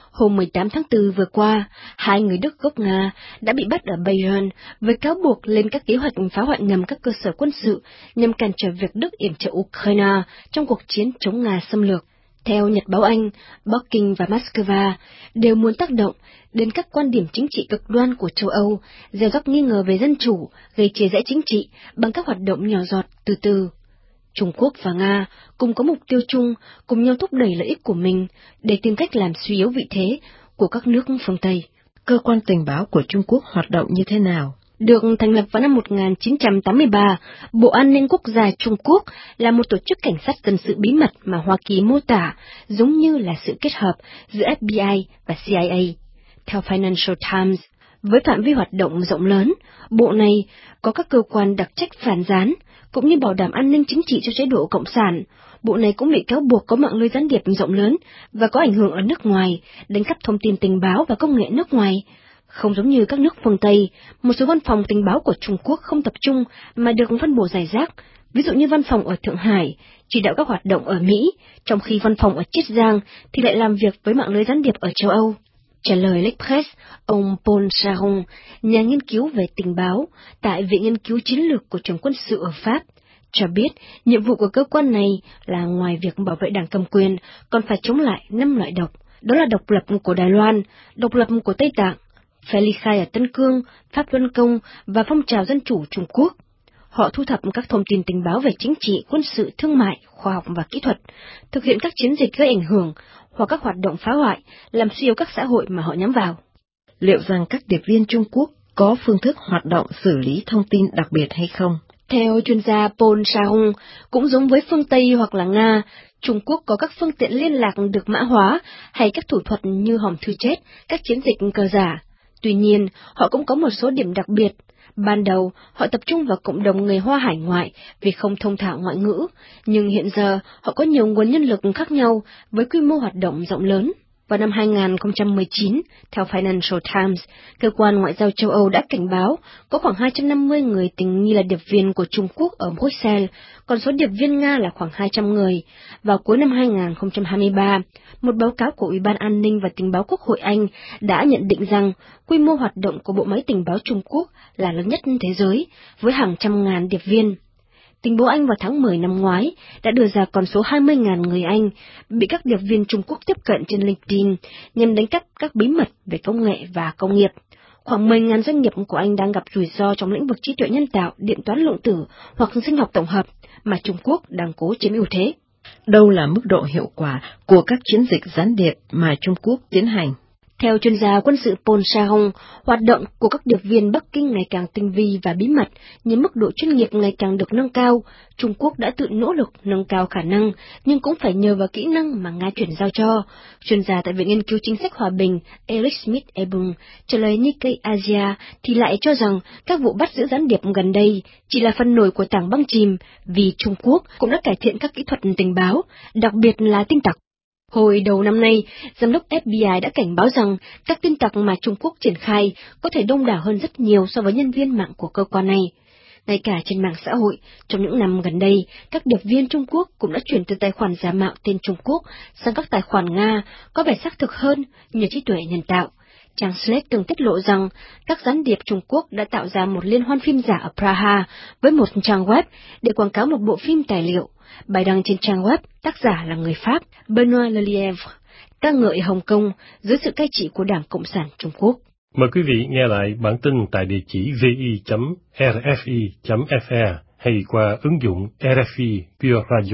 Hôm mười tám tháng tư vừa qua, hai người Đức gốc Nga đã bị bắt ở Bayern với cáo buộc lên các kế hoạch phá hoại ngầm các cơ sở quân sự nhằm cản trở việc Đức yểm trợ Ukraine trong cuộc chiến chống Nga xâm lược. Theo Nhật báo Anh, Bắc Kinh và Moscow đều muốn tác động đến các quan điểm chính trị cực đoan của châu Âu, gieo rắc nghi ngờ về dân chủ, gây chia rẽ chính trị bằng các hoạt động nhỏ giọt từ từ. Trung Quốc và Nga cùng có mục tiêu chung, cùng nhau thúc đẩy lợi ích của mình để tìm cách làm suy yếu vị thế của các nước phương Tây. Cơ quan tình báo của Trung Quốc hoạt động như thế nào? Được thành lập vào năm một nghìn chín trăm tám mươi ba, Bộ An ninh Quốc gia Trung Quốc là một tổ chức cảnh sát dân sự bí mật mà Hoa Kỳ mô tả giống như là sự kết hợp giữa F B I và C I A. Theo Financial Times, với phạm vi hoạt động rộng lớn, bộ này có các cơ quan đặc trách phản gián, cũng như bảo đảm an ninh chính trị cho chế độ Cộng sản. Bộ này cũng bị cáo buộc có mạng lưới gián điệp rộng lớn và có ảnh hưởng ở nước ngoài, đánh cắp thông tin tình báo và công nghệ nước ngoài. Không giống như các nước phương Tây, một số văn phòng tình báo của Trung Quốc không tập trung mà được phân bổ rải rác, ví dụ như văn phòng ở Thượng Hải chỉ đạo các hoạt động ở Mỹ, trong khi văn phòng ở Chiết Giang thì lại làm việc với mạng lưới gián điệp ở châu Âu. Trả lời L'Express, ông Paul Charon, nhà nghiên cứu về tình báo tại Viện Nghiên cứu Chiến lược của trường quân sự ở Pháp, cho biết nhiệm vụ của cơ quan này là ngoài việc bảo vệ đảng cầm quyền, còn phải chống lại năm loại độc, đó là độc lập của Đài Loan, độc lập của Tây Tạng, phe ly khai ở Tân Cương, Pháp Luân Công và phong trào dân chủ Trung Quốc. Họ thu thập các thông tin tình báo về chính trị, quân sự, thương mại, khoa học và kỹ thuật, thực hiện các chiến dịch gây ảnh hưởng hoặc các hoạt động phá hoại, làm suy yếu các xã hội mà họ nhắm vào. Liệu rằng các điệp viên Trung Quốc có phương thức hoạt động xử lý thông tin đặc biệt hay không? Theo chuyên gia Paul Charon, cũng giống với phương Tây hoặc là Nga, Trung Quốc có các phương tiện liên lạc được mã hóa hay các thủ thuật như hòm thư chết, các chiến dịch cờ giả. Tuy nhiên, họ cũng có một số điểm đặc biệt. Ban đầu, họ tập trung vào cộng đồng người Hoa hải ngoại vì không thông thạo ngoại ngữ, nhưng hiện giờ họ có nhiều nguồn nhân lực khác nhau với quy mô hoạt động rộng lớn. Vào năm hai nghìn không trăm mười chín, theo Financial Times, cơ quan ngoại giao châu Âu đã cảnh báo có khoảng hai trăm năm mươi người tình nghi là điệp viên của Trung Quốc ở Bruxelles, còn số điệp viên Nga là khoảng hai trăm người. Vào cuối năm hai nghìn không trăm hai mươi ba, một báo cáo của Ủy ban An ninh và Tình báo Quốc hội Anh đã nhận định rằng quy mô hoạt động của bộ máy tình báo Trung Quốc là lớn nhất thế giới, với hàng trăm ngàn điệp viên. Tình báo Anh vào tháng mười năm ngoái đã đưa ra con số hai mươi nghìn người Anh bị các điệp viên Trung Quốc tiếp cận trên LinkedIn nhằm đánh cắp các bí mật về công nghệ và công nghiệp. Khoảng mười nghìn doanh nghiệp của Anh đang gặp rủi ro trong lĩnh vực trí tuệ nhân tạo, điện toán lượng tử hoặc sinh học tổng hợp mà Trung Quốc đang cố chiếm ưu thế. Đâu là mức độ hiệu quả của các chiến dịch gián điệp mà Trung Quốc tiến hành? Theo chuyên gia quân sự Paul Charon, hoạt động của các điệp viên Bắc Kinh ngày càng tinh vi và bí mật, nhưng mức độ chuyên nghiệp ngày càng được nâng cao. Trung Quốc đã tự nỗ lực nâng cao khả năng, nhưng cũng phải nhờ vào kỹ năng mà Nga chuyển giao cho. Chuyên gia tại Viện Nghiên cứu Chính sách Hòa bình Eric Smith-Ebung trả lời Nikkei Asia thì lại cho rằng các vụ bắt giữ gián điệp gần đây chỉ là phần nổi của tảng băng chìm, vì Trung Quốc cũng đã cải thiện các kỹ thuật tình báo, đặc biệt là tin tặc. Hồi đầu năm nay, giám đốc F B I đã cảnh báo rằng các tin tặc mà Trung Quốc triển khai có thể đông đảo hơn rất nhiều so với nhân viên mạng của cơ quan này. Ngay cả trên mạng xã hội, trong những năm gần đây, các điệp viên Trung Quốc cũng đã chuyển từ tài khoản giả mạo tên Trung Quốc sang các tài khoản Nga có vẻ xác thực hơn nhờ trí tuệ nhân tạo. Trang Slate từng tiết lộ rằng các gián điệp Trung Quốc đã tạo ra một liên hoan phim giả ở Praha với một trang web để quảng cáo một bộ phim tài liệu. Bài đăng trên trang web, tác giả là người Pháp Benoît Lelièvre, ca ngợi Hồng Kông dưới sự cai trị của Đảng Cộng sản Trung Quốc. Mời quý vị nghe lại bản tin tại địa chỉ vi chấm rờ ép i chấm ép e hay qua ứng dụng rờ ép i Pure Radio.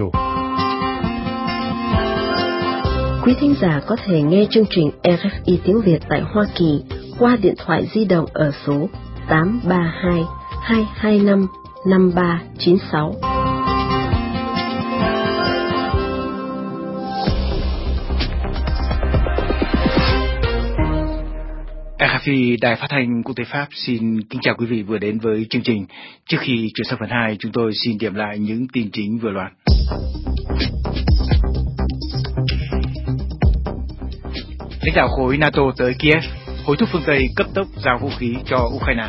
Quý thính giả có thể nghe chương trình rờ ép i tiếng Việt tại Hoa Kỳ qua điện thoại di động ở số tám ba hai, hai hai năm, năm ba chín sáu. rờ ép i Đài Phát thanh Quốc tế Pháp xin kính chào quý vị vừa đến với chương trình. Trước khi chuyển sang phần hai, chúng tôi xin điểm lại những tin chính vừa loạt. Lãnh đạo khối NATO tới Kiev, hối thúc phương Tây cấp tốc giao vũ khí cho Ukraine.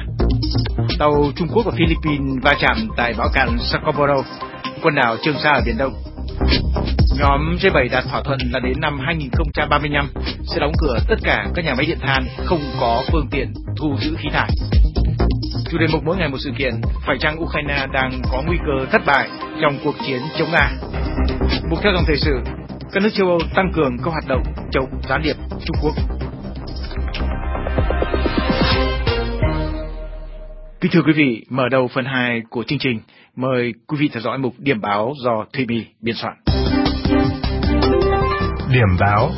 Tàu Trung Quốc và Philippines va chạm tại bão cạn Scarborough, quần đảo Trường Sa ở Biển Đông. Nhóm G bảy đạt thỏa thuận là đến năm hai nghìn không trăm ba mươi lăm sẽ đóng cửa tất cả các nhà máy điện than không có phương tiện thu giữ khí thải. Chủ đề mục mỗi ngày một sự kiện, phải chăng Ukraine đang có nguy cơ thất bại trong cuộc chiến chống Nga? Mục theo dòng thời sự, các nước châu Âu tăng cường các hoạt động chống gián điệp Trung Quốc. Kính thưa quý vị, mở đầu phần hai của chương trình, mời quý vị theo dõi mục điểm báo do Thùy My biên soạn. Điểm báo.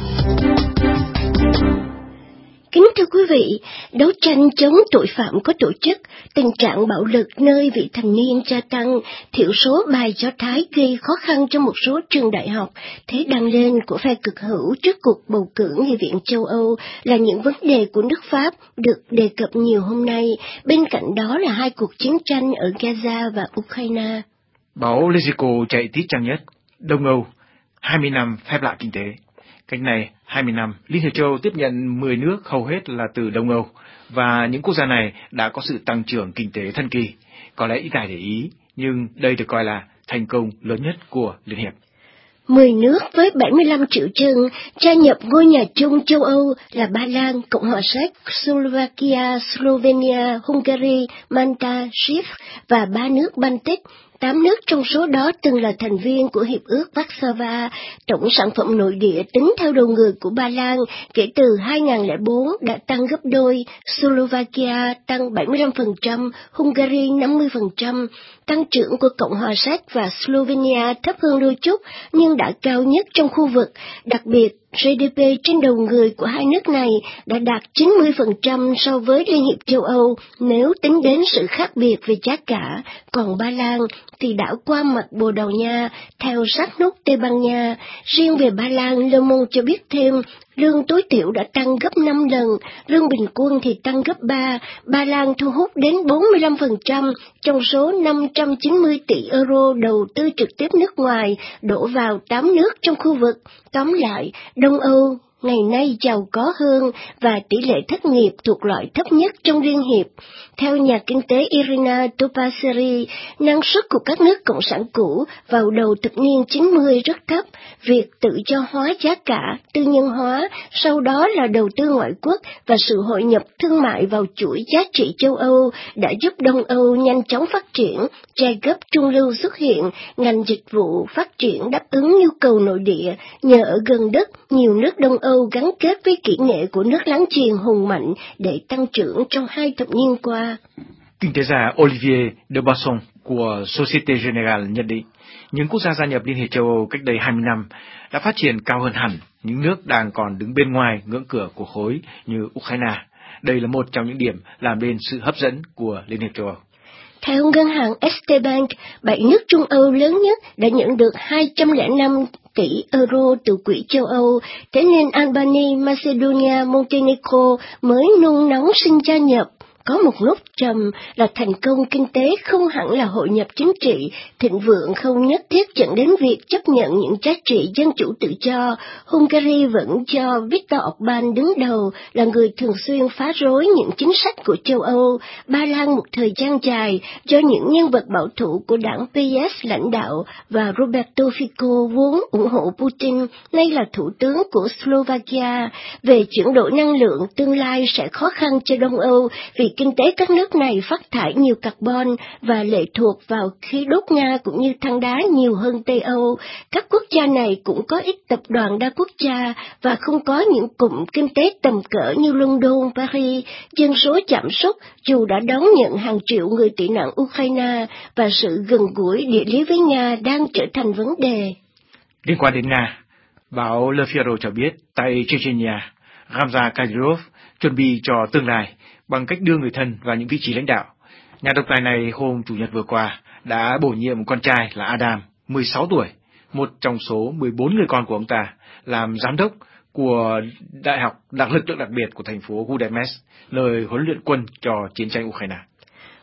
Kính thưa quý vị, đấu tranh chống tội phạm có tổ chức, tình trạng bạo lực nơi vị thành niên gia tăng, thiểu số bài Do Thái gây khó khăn cho một số trường đại học, thế đăng lên của phe cực hữu trước cuộc bầu cử Nghị viện châu Âu là những vấn đề của nước Pháp được đề cập nhiều hôm nay, bên cạnh đó là hai cuộc chiến tranh ở Gaza và Ukraine. Báo Lezico chạy tít trang nhất, Đông Âu, hai mươi năm phép lạ kinh tế. Cách này, hai mươi năm, Liên hiệp châu Âu tiếp nhận mười nước hầu hết là từ Đông Âu, và những quốc gia này đã có sự tăng trưởng kinh tế thần kỳ. Có lẽ ít ai để ý, nhưng đây được coi là thành công lớn nhất của Liên hiệp. Mười nước với bảy mươi lăm triệu dân gia nhập ngôi nhà chung châu Âu là Ba Lan, Cộng hòa Séc, Slovakia, Slovenia, Hungary, Malta, Chypre và ba nước Baltic. Tám nước trong số đó từng là thành viên của Hiệp ước Warsaw. Tổng sản phẩm nội địa tính theo đầu người của Ba Lan kể từ hai nghìn không trăm lẻ bốn đã tăng gấp đôi, Slovakia tăng bảy mươi lăm phần trăm, Hungary năm mươi phần trăm. Tăng trưởng của Cộng hòa Séc và Slovenia thấp hơn đôi chút nhưng đã cao nhất trong khu vực, đặc biệt giê đê pê trên đầu người của hai nước này đã đạt chín mươi phần trăm so với Liên hiệp châu Âu nếu tính đến sự khác biệt về giá cả, còn Ba Lan thì đã qua mặt Bồ Đào Nha, theo sát nút Tây Ban Nha. Riêng về Ba Lan, Le Monde cho biết thêm, lương tối thiểu đã tăng gấp năm lần, lương bình quân thì tăng gấp ba. Ba Lan thu hút đến bốn mươi lăm phần trăm trong số năm trăm chín mươi tỷ euro đầu tư trực tiếp nước ngoài đổ vào tám nước trong khu vực. Tóm lại, Đông Âu ngày nay giàu có hơn và tỷ lệ thất nghiệp thuộc loại thấp nhất trong Liên hiệp. Theo nhà kinh tế Irina Topaseri, năng suất của các nước cộng sản cũ vào đầu thập niên chín mươi rất thấp. Việc tự do hóa giá cả, tư nhân hóa, sau đó là đầu tư ngoại quốc và sự hội nhập thương mại vào chuỗi giá trị châu Âu đã giúp Đông Âu nhanh chóng phát triển, giai cấp trung lưu xuất hiện, ngành dịch vụ phát triển đáp ứng nhu cầu nội địa. Nhờ ở gần đất, nhiều nước Đông Âu gắn kết với kỹ nghệ của nước láng giềng hùng mạnh để tăng trưởng trong hai thập niên qua. Kinh tế gia Olivier de Bosson của Société Générale nhận định, những quốc gia gia nhập Liên hiệp châu Âu cách đây hai mươi năm đã phát triển cao hơn hẳn những nước đang còn đứng bên ngoài ngưỡng cửa của khối như Ukraine. Đây là một trong những điểm làm nên sự hấp dẫn của Liên hiệp châu Âu. Theo ngân hàng ét tê Bank, bảy nước Trung Âu lớn nhất đã nhận được hai trăm lẻ năm tỷ euro từ quỹ châu Âu, thế nên Albania, Macedonia, Montenegro mới nung nóng xin gia nhập. Có một nốt trầm là thành công kinh tế không hẳn là hội nhập chính trị, thịnh vượng không nhất thiết dẫn đến việc chấp nhận những giá trị dân chủ tự do. Hungary vẫn do Viktor Orbán đứng đầu là người thường xuyên phá rối những chính sách của châu Âu. Ba Lan một thời gian dài do những nhân vật bảo thủ của đảng pê ét lãnh đạo và Roberto Fico vốn ủng hộ Putin, nay là thủ tướng của Slovakia. Về chuyển đổi năng lượng, tương lai sẽ khó khăn cho Đông Âu vì kinh tế các nước này phát thải nhiều carbon và lệ thuộc vào khí đốt Nga cũng như than đá nhiều hơn Tây Âu. Các quốc gia này cũng có ít tập đoàn đa quốc gia và không có những cụm kinh tế tầm cỡ như London, Paris. Dân số giảm sút dù đã đón nhận hàng triệu người tị nạn Ukraine và sự gần gũi địa lý với Nga đang trở thành vấn đề. Liên quan đến Nga, báo Le Figaro cho biết tại Chechnya, Ramzan Kadyrov chuẩn bị cho tương lai bằng cách đưa người thân vào những vị trí lãnh đạo. Nhà độc tài này hôm Chủ nhật vừa qua đã bổ nhiệm con trai là Adam, mười sáu tuổi, một trong số mười bốn người con của ông ta, làm giám đốc của Đại học Đặc lực lượng đặc biệt của thành phố Gudemest, nơi huấn luyện quân cho chiến tranh Ukraine.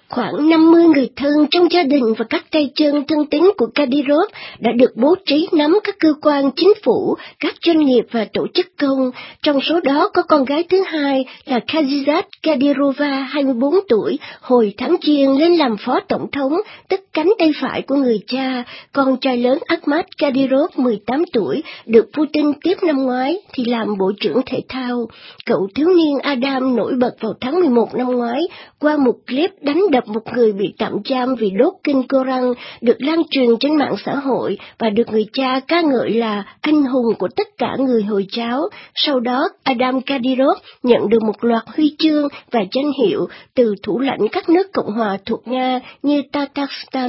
Khoảng năm mươi người thân trong gia đình và các tay chân thân tín của Kadyrov đã được bố trí nắm các cơ quan chính phủ, các doanh nghiệp và tổ chức công. Trong số đó có con gái thứ hai là Kazizat Kadyrova, hai mươi bốn tuổi, hồi tháng Giêng lên làm phó tổng thống, tức cánh tay phải của người cha. Con trai lớn Akhmat Kadyrov, mười tám tuổi, được Putin tiếp năm ngoái thì làm bộ trưởng thể thao. Cậu thiếu niên Adam nổi bật vào tháng mười một năm ngoái qua một clip đánh đập một người bị tạm giam vì đốt kinh Koran, được lan truyền trên mạng xã hội và được người cha ca ngợi là anh hùng của tất cả người Hồi giáo. Sau đó, Adam Kadyrov nhận được một loạt huy chương và danh hiệu từ thủ lãnh các nước Cộng hòa thuộc Nga như Tatarstan.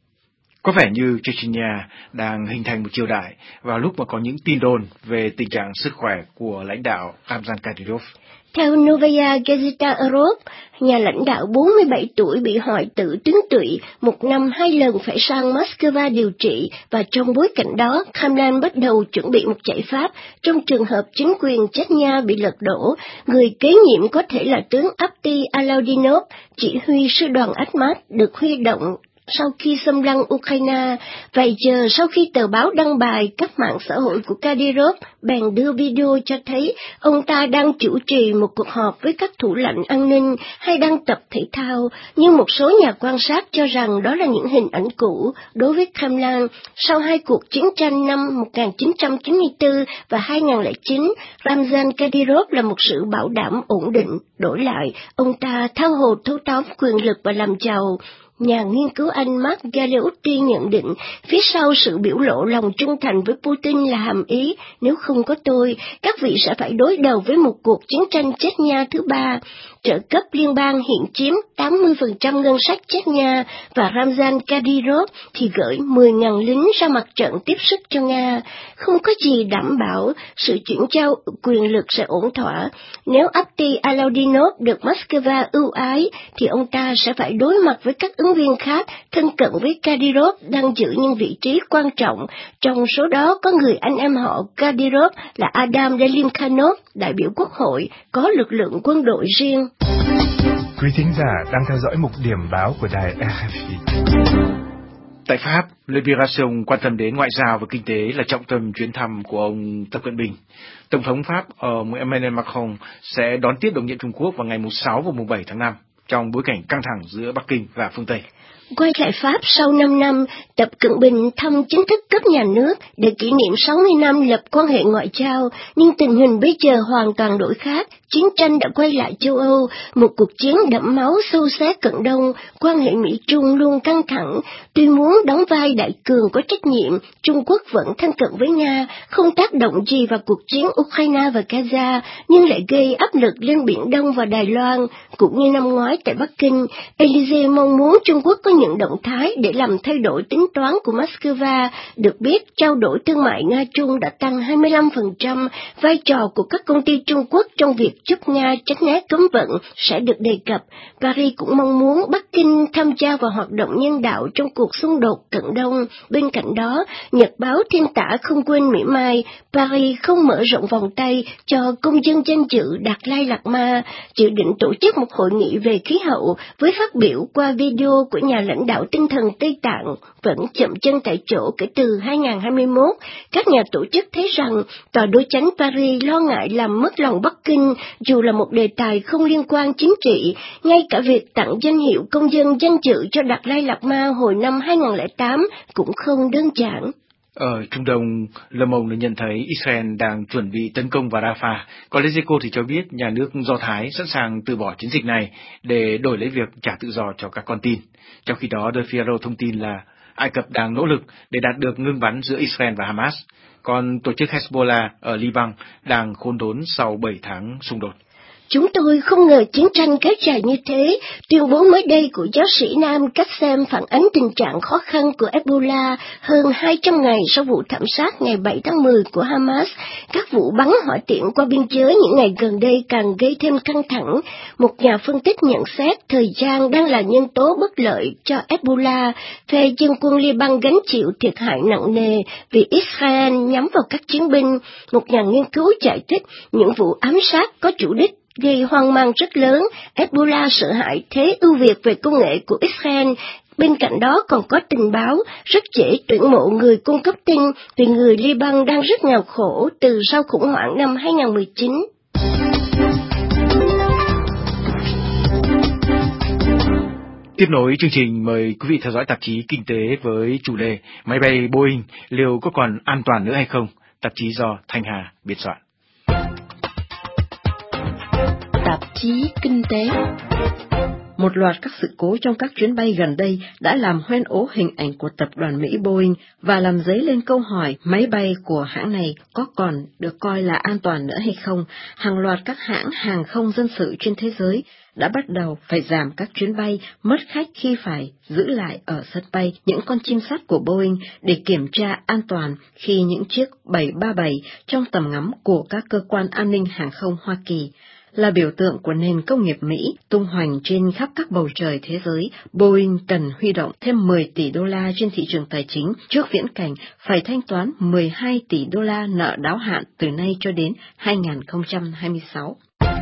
Có vẻ như Chechnya đang hình thành một triều đại vào lúc mà có những tin đồn về tình trạng sức khỏe của lãnh đạo Ramzan Kadyrov. Theo Novaya Gazeta Europe, nhà lãnh đạo bốn mươi bảy tuổi bị hoại tử tuyến tụy, một năm hai lần phải sang Moscow điều trị, và trong bối cảnh đó, Kremlin bắt đầu chuẩn bị một giải pháp trong trường hợp chính quyền Chechnya bị lật đổ. Người kế nhiệm có thể là tướng Abdi Alaudinov, chỉ huy sư đoàn Akhmat, được huy động sau khi xâm lăng Ukraine. Vài giờ sau khi tờ báo đăng bài, các mạng xã hội của Kadyrov bèn đưa video cho thấy ông ta đang chủ trì một cuộc họp với các thủ lãnh an ninh hay đang tập thể thao, nhưng một số nhà quan sát cho rằng đó là những hình ảnh cũ. Đối với Kremlin, sau hai cuộc chiến tranh năm một nghìn chín trăm chín mươi tư và hai nghìn lẻ chín, Ramzan Kadyrov là một sự bảo đảm ổn định. Đổi lại, ông ta thao hồ thâu tóm quyền lực và làm giàu. Nhà nghiên cứu Anh Mark Galeotti nhận định, phía sau sự biểu lộ lòng trung thành với Putin là hàm ý, nếu không có tôi, các vị sẽ phải đối đầu với một cuộc chiến tranh Chechnya thứ ba. Trợ cấp liên bang hiện chiếm tám mươi phần trăm ngân sách Chechnya, và Ramzan Kadyrov thì gửi mười nghìn lính ra mặt trận tiếp sức cho Nga. Không có gì đảm bảo sự chuyển giao quyền lực sẽ ổn thỏa. Nếu Abdi Alaudinov được Moscow ưu ái, thì ông ta sẽ phải đối mặt với các ứng viên khác thân cận với Kadyrov đang giữ những vị trí quan trọng. Trong số đó có người anh em họ Kadyrov là Adam Delimkhanov, đại biểu quốc hội, có lực lượng quân đội riêng. Quý thính giả đang theo dõi mục điểm báo của đài rờ ép i. Tại Pháp, Libération quan tâm đến ngoại giao và kinh tế là trọng tâm chuyến thăm của ông Tập Cận Bình. Tổng thống Pháp ông Emmanuel Macron sẽ đón tiếp đồng nhiệm Trung Quốc vào ngày sáu và bảy tháng năm, trong bối cảnh căng thẳng giữa Bắc Kinh và phương Tây. Quay lại Pháp sau năm năm, Tập Cận Bình thăm chính thức cấp nhà nước để kỷ niệm sáu mươi năm lập quan hệ ngoại giao, nhưng tình hình bây giờ hoàn toàn đổi khác. Chiến tranh đã quay lại châu Âu, một cuộc chiến đẫm máu xô xé Cận Đông, quan hệ Mỹ-Trung luôn căng thẳng. Tuy muốn đóng vai đại cường có trách nhiệm, Trung Quốc vẫn thân cận với Nga, không tác động gì vào cuộc chiến Ukraine và Gaza, nhưng lại gây áp lực lên Biển Đông và Đài Loan. Cũng như năm ngoái tại Bắc Kinh, Élysée mong muốn Trung Quốc có những động thái để làm thay đổi tính toán của Moscow. Được biết, trao đổi thương mại Nga-Trung đã tăng hai mươi lăm phần trăm, vai trò của các công ty Trung Quốc trong việc giúp Nga tránh né cấm vận sẽ được đề cập. Paris cũng mong muốn Bắc Kinh tham gia vào hoạt động nhân đạo trong cuộc xung đột Cận Đông. Bên cạnh đó, Nhật báo Thiên Tả không quên mỉa mai, Paris không mở rộng vòng tay cho công dân danh dự Đạt Lai Lạt Ma, dự định tổ chức một hội nghị về khí hậu với phát biểu qua video của nhà lãnh đạo tinh thần Tây Tạng vẫn chậm chân tại chỗ kể từ hai nghìn không trăm hai mươi mốt. Các nhà tổ chức thấy rằng tòa đối chánh Paris lo ngại làm mất lòng Bắc Kinh, dù là một đề tài không liên quan chính trị. Ngay cả việc tặng danh hiệu công dân danh dự cho Đạt Lai Lạt Ma hồi năm hai nghìn không trăm lẻ tám cũng không đơn giản. Ở Trung Đông, Le Monde nhận thấy Israel đang chuẩn bị tấn công vào Rafah. Còn Lezico thì cho biết nhà nước Do Thái sẵn sàng từ bỏ chiến dịch này để đổi lấy việc trả tự do cho các con tin. Trong khi đó, The Figaro thông tin là Ai Cập đang nỗ lực để đạt được ngưng bắn giữa Israel và Hamas, còn tổ chức Hezbollah ở Liban đang khốn đốn sau bảy tháng xung đột. Chúng tôi không ngờ chiến tranh kéo dài như thế. Tuyên bố mới đây của giáo sĩ Nam Kassem phản ánh tình trạng khó khăn của Hezbollah hơn hai trăm ngày sau vụ thảm sát ngày bảy tháng mười của Hamas. Các vụ bắn hỏa tiễn qua biên giới những ngày gần đây càng gây thêm căng thẳng. Một nhà phân tích nhận xét thời gian đang là nhân tố bất lợi cho Hezbollah. Phe dân quân Liban gánh chịu thiệt hại nặng nề vì Israel nhắm vào các chiến binh. Một nhà nghiên cứu giải thích những vụ ám sát có chủ đích gây hoang mang rất lớn. Hezbollah sợ hãi thế ưu việt về công nghệ của Israel. Bên cạnh đó còn có tình báo rất dễ tuyển mộ người cung cấp tin vì người Liban đang rất nghèo khổ từ sau khủng hoảng năm hai không một chín. Tiếp nối chương trình, mời quý vị theo dõi tạp chí Kinh tế với chủ đề máy bay Boeing liệu có còn an toàn nữa hay không? Tạp chí do Thanh Hà biên soạn. Tạp chí Kinh tế. Một loạt các sự cố trong các chuyến bay gần đây đã làm hoen ố hình ảnh của tập đoàn Mỹ Boeing và làm dấy lên câu hỏi máy bay của hãng này có còn được coi là an toàn nữa hay không. Hàng loạt các hãng hàng không dân sự trên thế giới đã bắt đầu phải giảm các chuyến bay, mất khách khi phải giữ lại ở sân bay những con chim sắt của Boeing để kiểm tra an toàn khi những chiếc bảy ba bảy trong tầm ngắm của các cơ quan an ninh hàng không Hoa Kỳ. Là biểu tượng của nền công nghiệp Mỹ tung hoành trên khắp các bầu trời thế giới, Boeing cần huy động thêm mười tỷ đô la trên thị trường tài chính trước viễn cảnh phải thanh toán mười hai tỷ đô la nợ đáo hạn từ nay cho đến hai không hai sáu.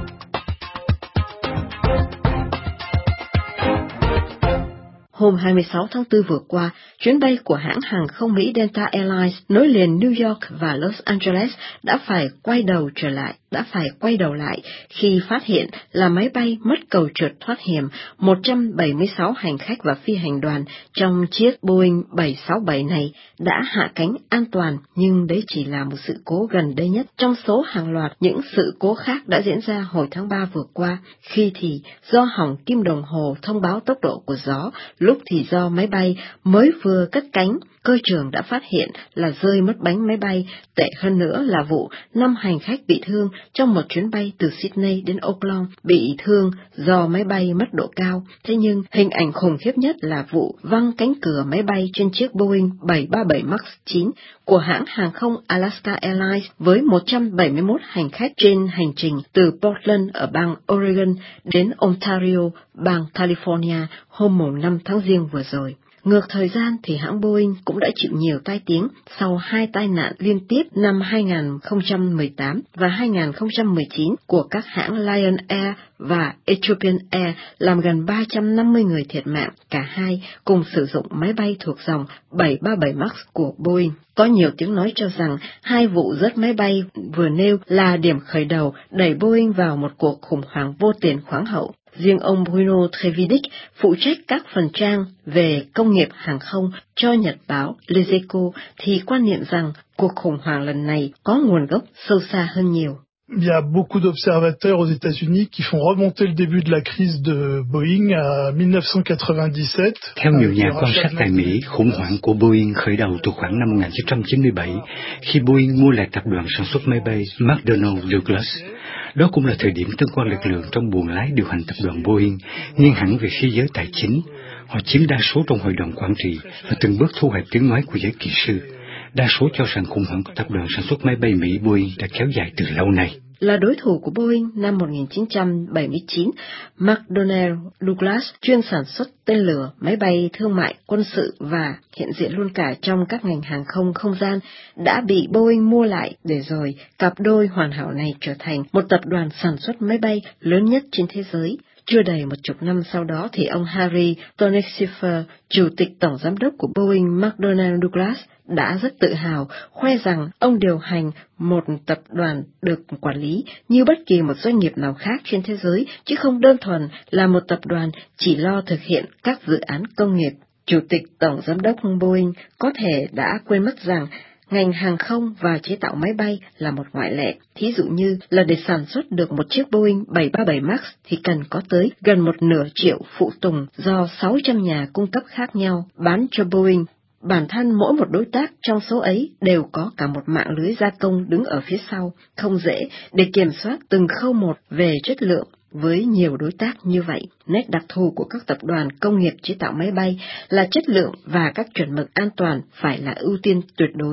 Hôm hai mươi sáu tháng tư vừa qua, chuyến bay của hãng hàng không Mỹ Delta Airlines nối liền New York và Los Angeles đã phải quay đầu trở lại, đã phải quay đầu lại khi phát hiện là máy bay mất cầu trượt thoát hiểm. một trăm bảy mươi sáu hành khách và phi hành đoàn trong chiếc Boeing bảy sáu bảy này đã hạ cánh an toàn, nhưng đấy chỉ là một sự cố gần đây nhất trong số hàng loạt những sự cố khác đã diễn ra hồi tháng ba vừa qua, khi thì do hỏng kim đồng hồ thông báo tốc độ của gió, lúc thì do máy bay mới vừa cất cánh, cơ trưởng đã phát hiện là rơi mất bánh máy bay. Tệ hơn nữa là vụ năm hành khách bị thương trong một chuyến bay từ Sydney đến Auckland bị thương do máy bay mất độ cao. Thế nhưng hình ảnh khủng khiếp nhất là vụ văng cánh cửa máy bay trên chiếc Boeing bảy ba bảy Max chín của hãng hàng không Alaska Airlines với một trăm bảy mươi mốt hành khách trên hành trình từ Portland ở bang Oregon đến Ontario, bang California hôm năm tháng Giêng vừa rồi. Ngược thời gian thì hãng Boeing cũng đã chịu nhiều tai tiếng sau hai tai nạn liên tiếp năm hai không một tám và hai không một chín của các hãng Lion Air và Ethiopian Air, làm gần ba trăm năm mươi người thiệt mạng, cả hai cùng sử dụng máy bay thuộc dòng bảy ba bảy Max của Boeing. Có nhiều tiếng nói cho rằng hai vụ rớt máy bay vừa nêu là điểm khởi đầu đẩy Boeing vào một cuộc khủng hoảng vô tiền khoáng hậu. Riêng ông Bruno Trevidic, phụ trách các phần trang về công nghiệp hàng không cho nhật báo Les Echos, thì quan niệm rằng cuộc khủng hoảng lần này có nguồn gốc sâu xa hơn nhiều. Il y a beaucoup d'observateurs aux États-Unis qui font remonter le début de la crise de Boeing à mille neuf cent quatre-vingt-dix-sept. Theo nhiều nhà quan sát tại Mỹ, khủng hoảng của Boeing khởi đầu từ khoảng năm một nghìn chín trăm chín mươi bảy, khi Boeing mua lại tập đoàn sản xuất máy bay McDonnell Douglas. Đó cũng là thời điểm tương quan lực lượng trong buồng lái điều hành tập đoàn Boeing nghiêng hẳn về phía giới tài chính. Họ chiếm đa số trong hội đồng quản trị và từng bước thu hẹp tiếng nói của giới kỹ sư. Đa số cho rằng khủng hoảng của tập đoàn sản xuất máy bay Mỹ Boeing đã kéo dài từ lâu nay. Là đối thủ của Boeing năm một nghìn chín trăm bảy mươi chín, McDonnell Douglas chuyên sản xuất tên lửa, máy bay thương mại, quân sự và hiện diện luôn cả trong các ngành hàng không không gian, đã bị Boeing mua lại để rồi cặp đôi hoàn hảo này trở thành một tập đoàn sản xuất máy bay lớn nhất trên thế giới. Chưa đầy một chục năm sau đó thì ông Harry Tonexiffer, chủ tịch tổng giám đốc của Boeing McDonnell Douglas, đã rất tự hào khoe rằng ông điều hành một tập đoàn được quản lý như bất kỳ một doanh nghiệp nào khác trên thế giới, chứ không đơn thuần là một tập đoàn chỉ lo thực hiện các dự án công nghiệp. Chủ tịch tổng giám đốc Boeing có thể đã quên mất rằng ngành hàng không và chế tạo máy bay là một ngoại lệ. Thí dụ như là để sản xuất được một chiếc Boeing bảy ba bảy Max thì cần có tới gần một nửa triệu phụ tùng do sáu trăm nhà cung cấp khác nhau bán cho Boeing. Bản thân mỗi một đối tác trong số ấy đều có cả một mạng lưới gia công đứng ở phía sau, không dễ để kiểm soát từng khâu một về chất lượng. Với nhiều đối tác như vậy, nét đặc thù của các tập đoàn công nghiệp chế tạo máy bay là chất lượng và các chuẩn mực an toàn phải là ưu tiên tuyệt đối.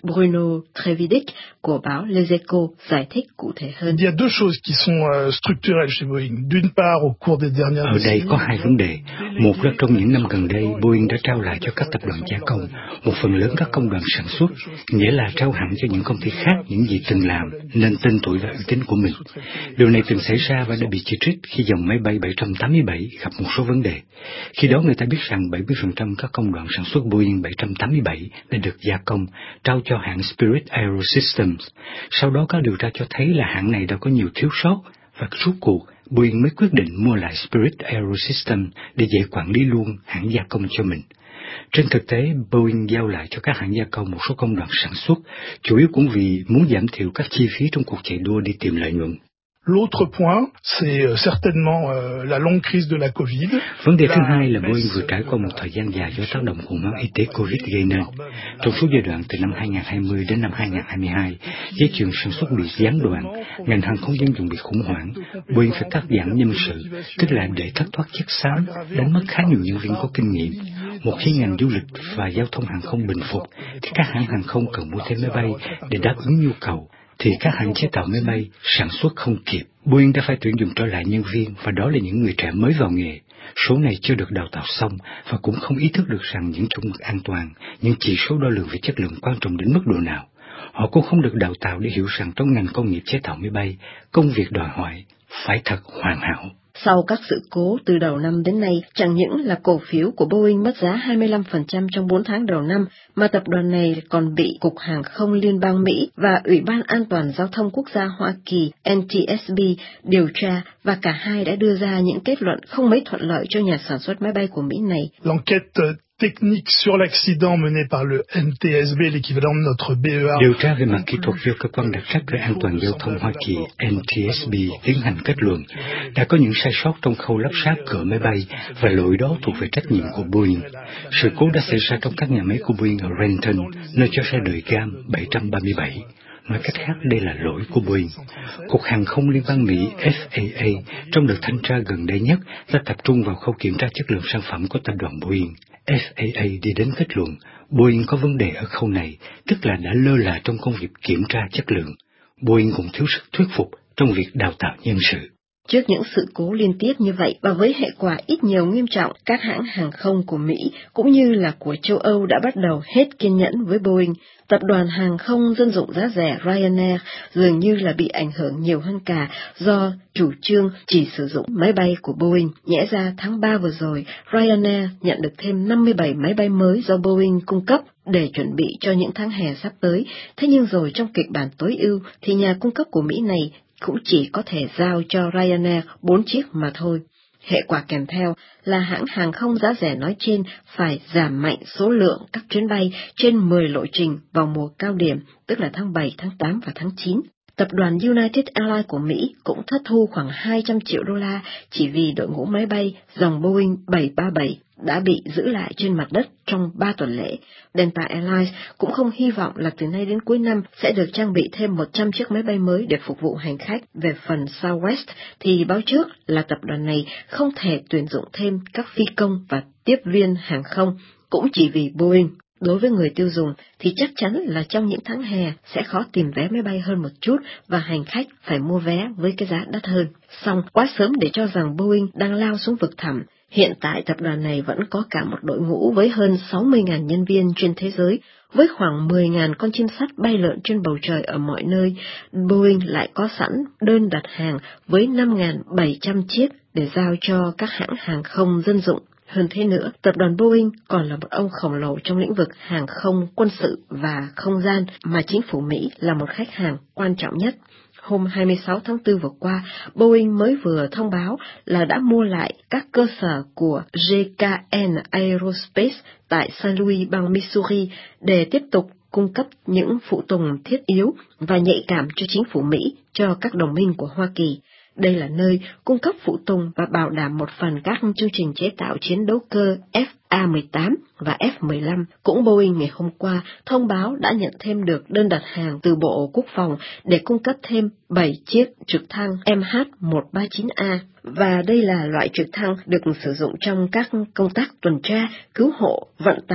Bruno Trevidic của báo Les Echos giải thích cụ thể hơn. Il y a deux choses qui sont uh, structurelles chez Boeing. D'une part, au cours des dernières Ở đây có hai vấn đề. Một là trong những năm gần đây, Boeing đã trao lại cho các tập đoàn gia công một phần lớn các công đoạn sản xuất, nghĩa là trao hẳn cho những công ty khác những gì từng làm, nên tên tuổi và uy tín của mình. Điều này từng xảy ra và đã bị chỉ trích khi dòng máy bay bảy tám bảy gặp một số vấn đề. Khi đó người ta biết rằng bảy mươi phần trăm các công đoạn sản xuất Boeing bảy tám bảy đã được gia công, trao cho hãng Spirit Aerosystems. Sau đó các điều tra cho thấy là hãng này đã có nhiều thiếu sót, và rốt cuộc Boeing mới quyết định mua lại Spirit Aerosystems để dễ quản lý luôn hãng gia công cho mình. Trên thực tế, Boeing giao lại cho các hãng gia công một số công đoạn sản xuất, chủ yếu cũng vì muốn giảm thiểu các chi phí trong cuộc chạy đua đi tìm lợi nhuận. L'autre point, c'est certainement euh, la longue crise de la Covid. Vấn đề thứ hai là Boeing vừa trải qua một thời gian dài do tác động khủng hoảng y tế Covid gây nên. Trong suốt giai đoạn từ năm hai nghìn không trăm hai mươi đến năm hai nghìn không trăm hai mươi hai, dây chuyền sản xuất bị gián đoạn, ngành hàng không dân dụng bị khủng hoảng. Boeing phải cắt giảm nhân sự, tức là để thất thoát chất xám, đánh mất khá nhiều nhân viên có kinh nghiệm. Một khi ngành du lịch và giao thông hàng không bình phục, thì các hãng hàng không cần mua thêm máy bay để đáp ứng nhu cầu, thì các hãng chế tạo máy bay sản xuất không kịp. Boeing đã phải tuyển dụng trở lại nhân viên, và đó là những người trẻ mới vào nghề. Số này chưa được đào tạo xong và cũng không ý thức được rằng những chuẩn mực an toàn, những chỉ số đo lường về chất lượng quan trọng đến mức độ nào. Họ cũng không được đào tạo để hiểu rằng trong ngành công nghiệp chế tạo máy bay, công việc đòi hỏi phải thật hoàn hảo. Sau các sự cố từ đầu năm đến nay, chẳng những là cổ phiếu của Boeing mất giá hai mươi lăm phần trăm trong bốn tháng đầu năm, mà tập đoàn này còn bị Cục Hàng không Liên bang Mỹ và Ủy ban An toàn Giao thông Quốc gia Hoa Kỳ N T S B điều tra, và cả hai đã đưa ra những kết luận không mấy thuận lợi cho nhà sản xuất máy bay của Mỹ này. L'enquête technique sur l'accident mené par le N T S B, l'équivalent de notre B E A. Điều tra về mặt kỹ thuật do cơ quan đặc trách về an toàn giao thông Hoa Kỳ N T S B tiến hành kết luận đã có những sai sót trong khâu lắp ráp cửa máy bay, và lỗi đó thuộc về trách nhiệm của Boeing. Sự cố đã xảy ra trong các nhà máy của Boeing ở Renton, nơi cho ra đời gam bảy ba bảy. Nói cách khác, đây là lỗi của Boeing. Cục Hàng không Liên bang Mỹ F A A trong đợt thanh tra gần đây nhất đã tập trung vào khâu kiểm tra chất lượng sản phẩm của tập đoàn Boeing. F A A đi đến kết luận Boeing có vấn đề ở khâu này, tức là đã lơ là trong công việc kiểm tra chất lượng. Boeing cũng thiếu sức thuyết phục trong việc đào tạo nhân sự. Trước những sự cố liên tiếp như vậy và với hệ quả ít nhiều nghiêm trọng, các hãng hàng không của Mỹ cũng như là của châu Âu đã bắt đầu hết kiên nhẫn với Boeing. Tập đoàn hàng không dân dụng giá rẻ Ryanair dường như là bị ảnh hưởng nhiều hơn cả do chủ trương chỉ sử dụng máy bay của Boeing. Nhẽ ra tháng ba vừa rồi, Ryanair nhận được thêm năm mươi bảy máy bay mới do Boeing cung cấp để chuẩn bị cho những tháng hè sắp tới. Thế nhưng rồi trong kịch bản tối ưu thì nhà cung cấp của Mỹ này cũng chỉ có thể giao cho Ryanair bốn chiếc mà thôi. Hệ quả kèm theo là hãng hàng không giá rẻ nói trên phải giảm mạnh số lượng các chuyến bay trên mười lộ trình vào mùa cao điểm, tức là tháng bảy, tháng tám và tháng chín. Tập đoàn United Airlines của Mỹ cũng thất thu khoảng hai trăm triệu đô la chỉ vì đội ngũ máy bay dòng Boeing bảy ba bảy đã bị giữ lại trên mặt đất trong ba tuần lễ. Delta Airlines cũng không hy vọng là từ nay đến cuối năm sẽ được trang bị thêm một trăm chiếc máy bay mới để phục vụ hành khách. Về phần Southwest thì báo trước là tập đoàn này không thể tuyển dụng thêm các phi công và tiếp viên hàng không, cũng chỉ vì Boeing. Đối với người tiêu dùng thì chắc chắn là trong những tháng hè sẽ khó tìm vé máy bay hơn một chút và hành khách phải mua vé với cái giá đắt hơn. Song quá sớm để cho rằng Boeing đang lao xuống vực thẳm. Hiện tại tập đoàn này vẫn có cả một đội ngũ với hơn sáu mươi nghìn nhân viên trên thế giới, với khoảng mười nghìn con chim sắt bay lượn trên bầu trời ở mọi nơi. Boeing lại có sẵn đơn đặt hàng với năm nghìn bảy trăm chiếc để giao cho các hãng hàng không dân dụng. Hơn thế nữa, tập đoàn Boeing còn là một ông khổng lồ trong lĩnh vực hàng không quân sự và không gian mà chính phủ Mỹ là một khách hàng quan trọng nhất. Hôm hai mươi sáu tháng tư vừa qua, Boeing mới vừa thông báo là đã mua lại các cơ sở của G K N Aerospace tại Saint Louis, bang Missouri để tiếp tục cung cấp những phụ tùng thiết yếu và nhạy cảm cho chính phủ Mỹ, cho các đồng minh của Hoa Kỳ. Đây là nơi cung cấp phụ tùng và bảo đảm một phần các chương trình chế tạo chiến đấu cơ F A mười tám và F mười lăm. Cũng Boeing ngày hôm qua thông báo đã nhận thêm được đơn đặt hàng từ Bộ Quốc phòng để cung cấp thêm bảy chiếc trực thăng M H một ba chín A. Và đây là loại trực thăng được sử dụng trong các công tác tuần tra, cứu hộ, vận tải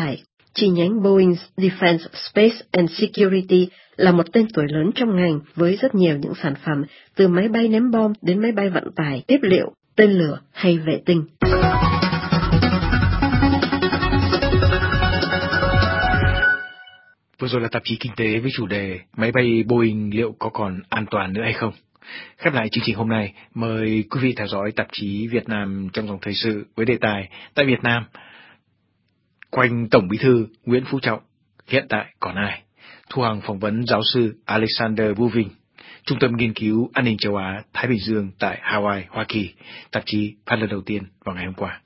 Chi nhánh Boeing Defense Space and Security là một tên tuổi lớn trong ngành với rất nhiều những sản phẩm từ máy bay ném bom đến máy bay vận tải, tiếp liệu, tên lửa hay vệ tinh. Vừa rồi là tạp chí Kinh tế với chủ đề máy bay Boeing liệu có còn an toàn nữa hay không? Khép lại chương trình hôm nay, mời quý vị theo dõi tạp chí Việt Nam trong dòng thời sự với đề tài tại Việt Nam, quanh Tổng Bí thư Nguyễn Phú Trọng, hiện tại còn ai? Thu Hằng phỏng vấn giáo sư Alexander Vuving, Trung tâm Nghiên cứu An ninh châu Á, Thái Bình Dương tại Hawaii, Hoa Kỳ. Tạp chí phát lần đầu tiên vào ngày hôm qua.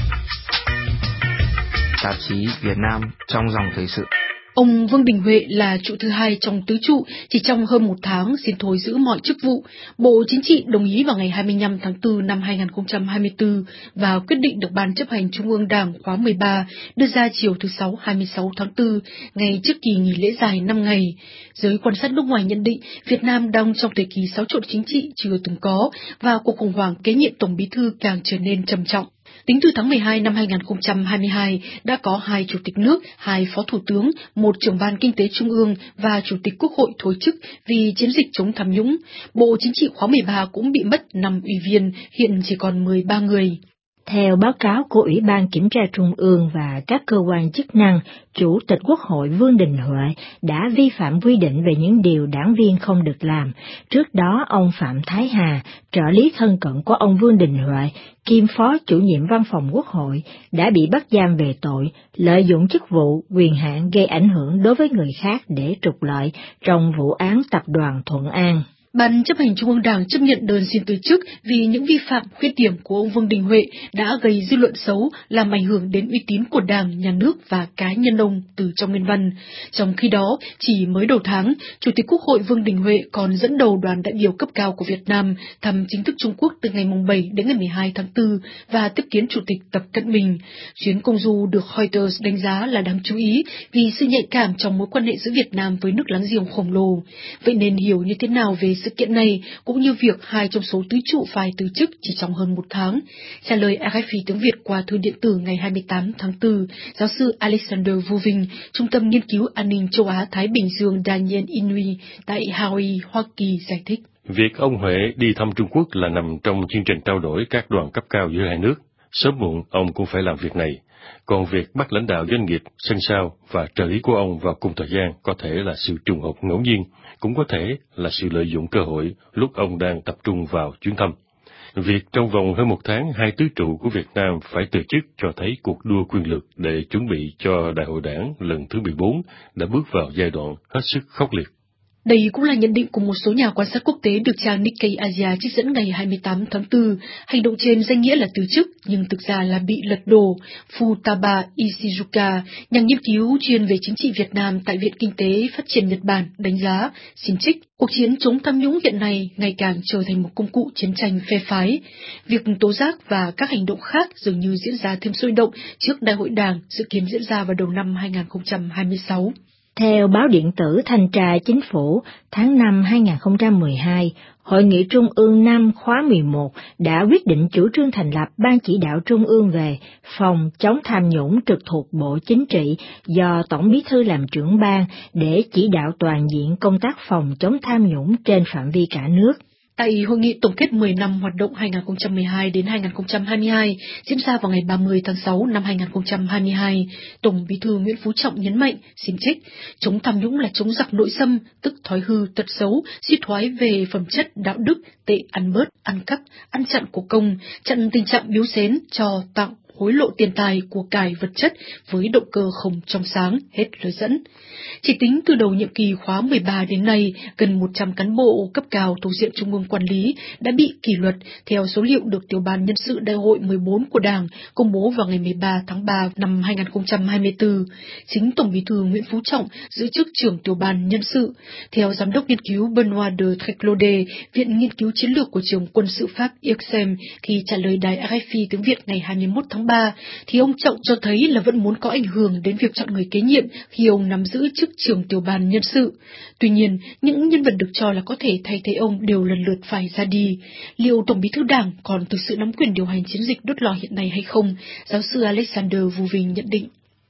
Tạp chí Việt Nam trong dòng thời sự. Ông Vương Đình Huệ là trụ thứ hai trong tứ trụ, chỉ trong hơn một tháng xin thôi giữ mọi chức vụ. Bộ Chính trị đồng ý vào ngày hai mươi lăm tháng tư năm hai nghìn không trăm hai mươi tư và quyết định được Ban chấp hành Trung ương Đảng khóa mười ba đưa ra chiều thứ Sáu hai mươi sáu tháng tư, ngay trước kỳ nghỉ lễ dài năm ngày. Giới quan sát nước ngoài nhận định Việt Nam đang trong thời kỳ xáo trộn chính trị chưa từng có và cuộc khủng hoảng kế nhiệm Tổng Bí thư càng trở nên trầm trọng. Tính từ tháng mười hai năm hai nghìn không trăm hai mươi hai, đã có hai chủ tịch nước, hai phó thủ tướng, một trưởng ban kinh tế trung ương và chủ tịch quốc hội thôi chức vì chiến dịch chống tham nhũng. Bộ Chính trị khóa mười ba cũng bị mất năm ủy viên, hiện chỉ còn mười ba người. Theo báo cáo của Ủy ban Kiểm tra Trung ương và các cơ quan chức năng, Chủ tịch Quốc hội Vương Đình Huệ đã vi phạm quy định về những điều đảng viên không được làm. Trước đó, ông Phạm Thái Hà, trợ lý thân cận của ông Vương Đình Huệ, kiêm phó chủ nhiệm văn phòng Quốc hội, đã bị bắt giam về tội lợi dụng chức vụ, quyền hạn gây ảnh hưởng đối với người khác để trục lợi trong vụ án tập đoàn Thuận An. Ban chấp hành Trung ương Đảng chấp nhận đơn xin từ chức vì những vi phạm, khuyết điểm của ông Vương Đình Huệ đã gây dư luận xấu, làm ảnh hưởng đến uy tín của Đảng, Nhà nước và cá nhân ông từ trong nguyên văn. Trong khi đó, chỉ mới đầu tháng, Chủ tịch Quốc hội Vương Đình Huệ còn dẫn đầu đoàn đại biểu cấp cao của Việt Nam thăm chính thức Trung Quốc từ ngày bảy đến ngày mười hai tháng tư và tiếp kiến Chủ tịch Tập Cận Bình. Chuyến công du được Reuters đánh giá là đáng chú ý vì sự nhạy cảm trong mối quan hệ giữa Việt Nam với nước láng giềng khổng lồ. Vậy nên hiểu như thế nào về sự kiện này, cũng như việc hai trong số tứ trụ phải từ chức chỉ trong hơn một tháng? Trả lời rờ ép i tiếng Việt qua thư điện tử ngày hai mươi tám tháng tư, giáo sư Alexander Vuving, Trung tâm Nghiên cứu An ninh châu Á Thái Bình Dương Daniel Inouye tại Hawaii, Hoa Kỳ giải thích. Việc ông Huệ đi thăm Trung Quốc là nằm trong chương trình trao đổi các đoàn cấp cao giữa hai nước. Sớm muộn, ông cũng phải làm việc này. Còn việc bắt lãnh đạo doanh nghiệp, sân sao và trợ lý của ông vào cùng thời gian có thể là sự trùng hợp ngẫu nhiên, cũng có thể là sự lợi dụng cơ hội lúc ông đang tập trung vào chuyến thăm. Việc trong vòng hơn một tháng hai tứ trụ của Việt Nam phải từ chức cho thấy cuộc đua quyền lực để chuẩn bị cho Đại hội Đảng lần thứ mười bốn đã bước vào giai đoạn hết sức khốc liệt. Đây cũng là nhận định của một số nhà quan sát quốc tế được trang Nikkei Asia trích dẫn ngày hai mươi tám tháng tư. Hành động trên danh nghĩa là từ chức, nhưng thực ra là bị lật đổ. Futaba Ishizuka, nhà nghiên cứu chuyên về chính trị Việt Nam tại Viện Kinh tế Phát triển Nhật Bản, đánh giá, xin trích, cuộc chiến chống tham nhũng hiện nay ngày càng trở thành một công cụ chiến tranh phe phái. Việc tố giác và các hành động khác dường như diễn ra thêm sôi động trước Đại hội Đảng dự kiến diễn ra vào đầu năm hai nghìn không trăm hai mươi sáu. Theo báo điện tử Thanh tra Chính phủ, tháng năm hai nghìn không trăm mười hai, Hội nghị Trung ương năm khóa mười một đã quyết định chủ trương thành lập Ban chỉ đạo Trung ương về phòng chống tham nhũng trực thuộc Bộ Chính trị do Tổng Bí thư làm trưởng ban để chỉ đạo toàn diện công tác phòng chống tham nhũng trên phạm vi cả nước. Tại hội nghị tổng kết mười năm hoạt động hai nghìn không trăm mười hai đến hai nghìn không trăm hai mươi hai diễn ra vào ngày ba mươi tháng sáu năm hai nghìn không trăm hai mươi hai, Tổng Bí thư Nguyễn Phú Trọng nhấn mạnh, xin trích, chống tham nhũng là chống giặc nội xâm, tức thói hư tật xấu, suy thoái về phẩm chất đạo đức, tệ ăn bớt, ăn cắp, ăn chặn của công, chặn tình trạng biếu xén, cho tặng, hối lộ tiền tài, của cải vật chất với động cơ không trong sáng, hết lời dẫn. Chỉ tính từ đầu nhiệm kỳ khóa mười ba đến nay, gần một trăm cán bộ cấp cao thuộc diện Trung ương quản lý đã bị kỷ luật theo số liệu được Tiểu ban Nhân sự Đại hội mười bốn của Đảng công bố vào ngày mười ba tháng ba năm hai nghìn không trăm hai mươi tư. Chính Tổng Bí thư Nguyễn Phú Trọng giữ chức trưởng Tiểu ban Nhân sự. Theo Giám đốc nghiên cứu Benoît de Treclaude, Viện Nghiên cứu Chiến lược của Trường Quân sự Pháp I R S E M, khi trả lời đài rờ ép i tiếng Việt ngày hai mươi mốt tháng ba, thì ông Trọng cho thấy là vẫn muốn có ảnh hưởng đến việc chọn người kế nhiệm khi ông nắm giữ chức trưởng Tiểu ban Nhân sự. Tuy nhiên, những nhân vật được cho là có thể thay thế ông đều lần lượt phải ra đi. Liệu Tổng Bí thư Đảng còn thực sự nắm quyền điều hành chiến dịch đốt lò hiện nay hay không? Giáo sư Alexander Vuving nhận định.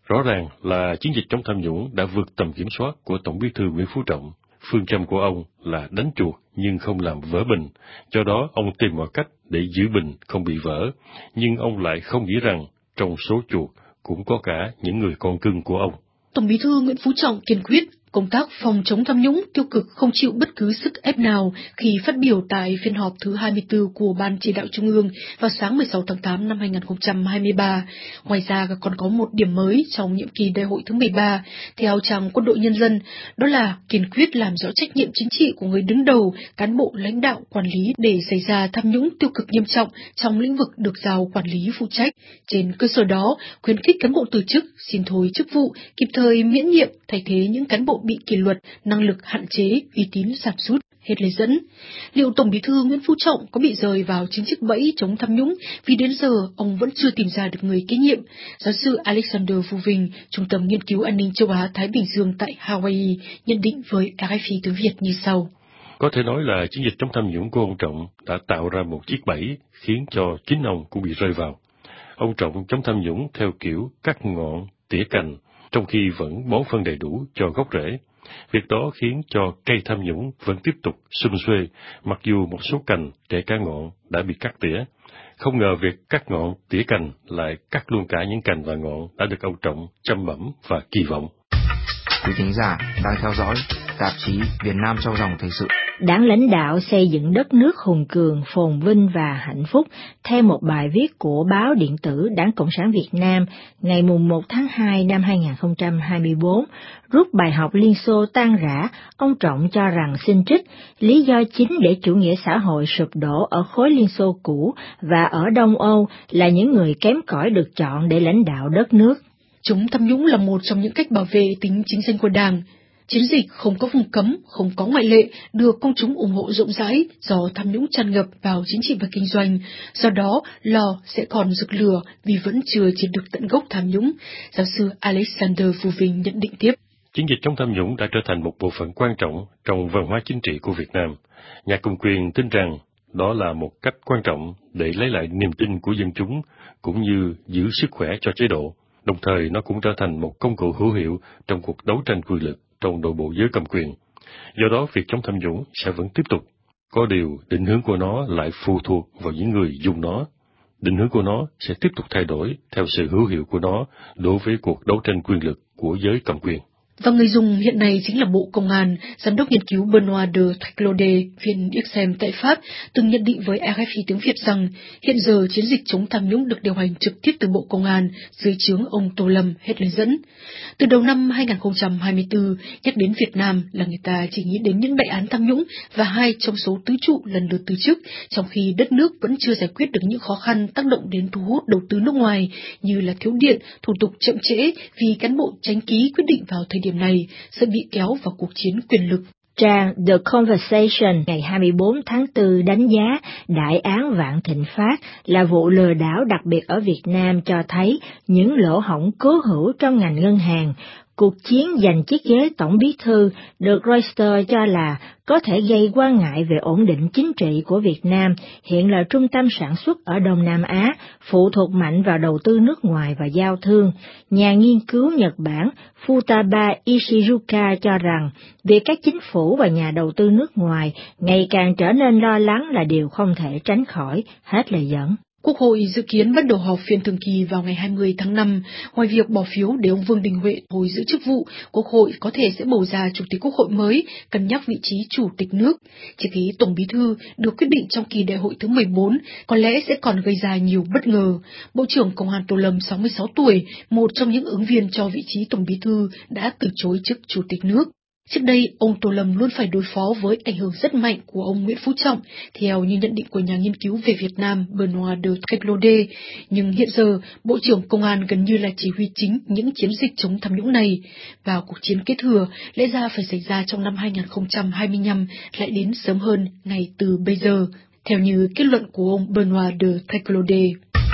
Rõ ràng là chiến dịch chống tham nhũng đã vượt tầm kiểm soát của Tổng Bí thư Nguyễn Phú Trọng. Phương châm của ông là đánh chuột nhưng không làm vỡ bình, do đó ông tìm mọi cách để giữ bình không bị vỡ, nhưng ông lại không nghĩ rằng trong số chuột cũng có cả những người con cưng của ông. Tổng Bí thư Nguyễn Phú Trọng kiên quyết công tác phòng chống tham nhũng tiêu cực không chịu bất cứ sức ép nào khi phát biểu tại phiên họp thứ hai mươi tư của Ban Chỉ đạo Trung ương vào sáng mười sáu tháng tám năm hai nghìn không trăm hai mươi ba. Ngoài ra còn có một điểm mới trong nhiệm kỳ đại hội thứ mười ba, theo trang Quân đội Nhân dân, đó là kiên quyết làm rõ trách nhiệm chính trị của người đứng đầu, cán bộ lãnh đạo quản lý để xảy ra tham nhũng tiêu cực nghiêm trọng trong lĩnh vực được giao quản lý phụ trách. Trên cơ sở đó, khuyến khích cán bộ từ chức, xin thôi chức vụ, kịp thời miễn nhiệm, thay thế những cán bộ bị kỷ luật, năng lực hạn chế, uy tín giảm sút. Hết lời dẫn. Liệu Tổng Bí thư Nguyễn Phú Trọng có bị rơi vào chính chiếc bẫy chống tham nhũng vì đến giờ ông vẫn chưa tìm ra được người kế nhiệm? Giáo sư Alexander Vuving, Trung tâm Nghiên cứu An ninh châu Á Thái Bình Dương tại Hawaii, nhận định với rờ ép i tiếng Việt như sau. Có thể nói là chiến dịch chống tham nhũng của ông Trọng đã tạo ra một chiếc bẫy khiến cho chính ông cũng bị rơi vào. Ông Trọng chống tham nhũng theo kiểu cắt ngọn, tỉa cành, trong khi vẫn bón phân đầy đủ cho gốc rễ. Việc đó khiến cho cây tham nhũng vẫn tiếp tục sum xuê, mặc dù một số cành, kể cả ngọn, đã bị cắt tỉa. Không ngờ việc cắt ngọn, tỉa cành lại cắt luôn cả những cành và ngọn đã được ông Trọng chăm bẩm và kỳ vọng. Quý thính giả đang theo dõi tạp chí Việt Nam trong dòng thời sự. Đảng lãnh đạo xây dựng đất nước hùng cường, phồn vinh và hạnh phúc, theo một bài viết của báo điện tử Đảng Cộng sản Việt Nam ngày mùng một tháng hai năm hai nghìn không trăm hai mươi bốn, rút bài học Liên Xô tan rã, ông Trọng cho rằng xin trích, lý do chính để chủ nghĩa xã hội sụp đổ ở khối Liên Xô cũ và ở Đông Âu là những người kém cỏi được chọn để lãnh đạo đất nước. Chống tham nhũng là một trong những cách bảo vệ tính chính danh của Đảng. Chiến dịch không có vùng cấm, không có ngoại lệ, được công chúng ủng hộ rộng rãi do tham nhũng tràn ngập vào chính trị và kinh doanh. Do đó, lò sẽ còn rực lửa vì vẫn chưa triệt được tận gốc tham nhũng. Giáo sư Alexander Vuving nhận định tiếp. Chiến dịch chống tham nhũng đã trở thành một bộ phận quan trọng trong văn hóa chính trị của Việt Nam. Nhà cầm quyền tin rằng đó là một cách quan trọng để lấy lại niềm tin của dân chúng, cũng như giữ sức khỏe cho chế độ. Đồng thời, nó cũng trở thành một công cụ hữu hiệu trong cuộc đấu tranh quyền lực trong nội bộ giới cầm quyền. Do đó, việc chống tham nhũng sẽ vẫn tiếp tục. Có điều, định hướng của nó lại phụ thuộc vào những người dùng nó. Định hướng của nó sẽ tiếp tục thay đổi theo sự hữu hiệu của nó đối với cuộc đấu tranh quyền lực của giới cầm quyền. Và người dùng hiện nay chính là Bộ Công an. Giám đốc nghiên cứu Benoît de Triclaudet, Viện i ích em tại Pháp, từng nhận định với rờ ép i tiếng Việt rằng hiện giờ chiến dịch chống tham nhũng được điều hành trực tiếp từ Bộ Công an dưới trướng ông Tô Lâm. Hết lời dẫn. Từ đầu năm hai nghìn không trăm hai mươi tư, nhắc đến Việt Nam là người ta chỉ nghĩ đến những đại án tham nhũng và hai trong số tứ trụ lần lượt từ chức, trong khi đất nước vẫn chưa giải quyết được những khó khăn tác động đến thu hút đầu tư nước ngoài như là thiếu điện, thủ tục chậm trễ vì cán bộ chánh ký quyết định vào thời điểm này sẽ bị kéo vào cuộc chiến quyền lực. Trang The Conversation ngày hai mươi bốn tháng tư đánh giá đại án Vạn Thịnh Phát là vụ lừa đảo đặc biệt ở Việt Nam cho thấy những lỗ hổng cố hữu trong ngành ngân hàng. Cuộc chiến giành chiếc ghế tổng bí thư được Reuters cho là có thể gây quan ngại về ổn định chính trị của Việt Nam, hiện là trung tâm sản xuất ở Đông Nam Á, phụ thuộc mạnh vào đầu tư nước ngoài và giao thương. Nhà nghiên cứu Nhật Bản Futaba Ishizuka cho rằng việc các chính phủ và nhà đầu tư nước ngoài ngày càng trở nên lo lắng là điều không thể tránh khỏi. Hết lời dẫn. Quốc hội dự kiến bắt đầu họp phiên thường kỳ vào ngày hai mươi tháng năm. Ngoài việc bỏ phiếu để ông Vương Đình Huệ hồi giữ chức vụ, Quốc hội có thể sẽ bầu ra Chủ tịch Quốc hội mới, cân nhắc vị trí Chủ tịch nước. Chỉ ghế Tổng Bí thư được quyết định trong kỳ đại hội thứ mười bốn có lẽ sẽ còn gây ra nhiều bất ngờ. Bộ trưởng Công an Tô Lâm, sáu mươi sáu tuổi, một trong những ứng viên cho vị trí Tổng Bí thư, đã từ chối chức Chủ tịch nước. Trước đây, ông Tô Lâm luôn phải đối phó với ảnh hưởng rất mạnh của ông Nguyễn Phú Trọng, theo như nhận định của nhà nghiên cứu về Việt Nam Benoît de Triclaudet. Nhưng hiện giờ, Bộ trưởng Công an gần như là chỉ huy chính những chiến dịch chống tham nhũng này. Và cuộc chiến kế thừa lẽ ra phải xảy ra trong năm hai nghìn không trăm hai mươi lăm lại đến sớm hơn ngay từ bây giờ, theo như kết luận của ông Benoît de Triclaudet.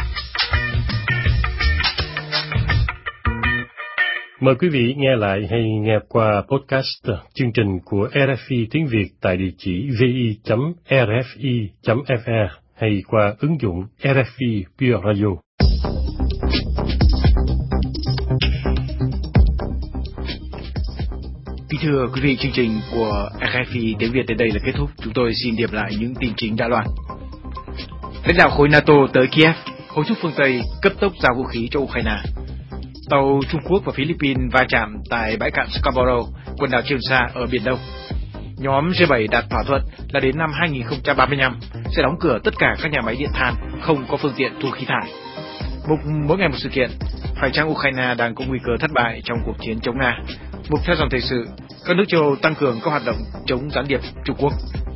Mời quý vị nghe lại hay nghe qua podcast chương trình của rờ ép i tiếng Việt tại địa chỉ vi chấm rfi chấm fr hay qua ứng dụng rờ ép i Pure Radio. Kính thưa quý vị, chương trình của rờ ép i tiếng Việt đến đây là kết thúc. Chúng tôi xin điểm lại những tin chính đã loan. Lãnh đạo khối NATO tới Kiev hối thúc phương Tây cấp tốc giao vũ khí cho Ukraine. Tàu Trung Quốc và Philippines va chạm tại bãi cạn Scarborough, quần đảo Trường Sa ở Biển Đông. Nhóm G bảy đạt thỏa thuận là đến năm hai nghìn không trăm ba mươi lăm sẽ đóng cửa tất cả các nhà máy điện than không có phương tiện thu khí thải. Mục mỗi ngày một sự kiện. Phải chăng Ukraine đang có nguy cơ thất bại trong cuộc chiến chống Nga? Mục theo dòng thời sự. Các nước châu Âu tăng cường các hoạt động chống gián điệp Trung Quốc.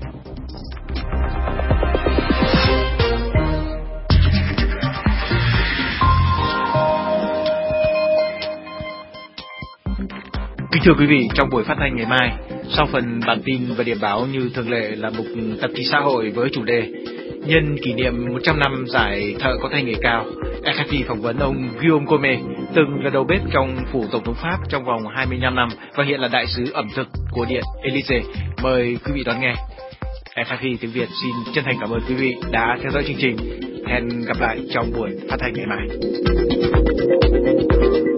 Kính thưa quý vị, trong buổi phát thanh ngày mai, sau phần bản tin và điểm báo như thường lệ là mục tạp chí xã hội với chủ đề nhân kỷ niệm một trăm năm giải thợ có tay nghề cao, rờ ép i phỏng vấn ông Guillaume Comé, từng là đầu bếp trong phủ tổng thống Pháp trong vòng hai mươi lăm năm và hiện là đại sứ ẩm thực của Điện Élysée. Mời quý vị đón nghe. rờ ép i tiếng Việt xin chân thành cảm ơn quý vị đã theo dõi chương trình. Hẹn gặp lại trong buổi phát thanh ngày mai.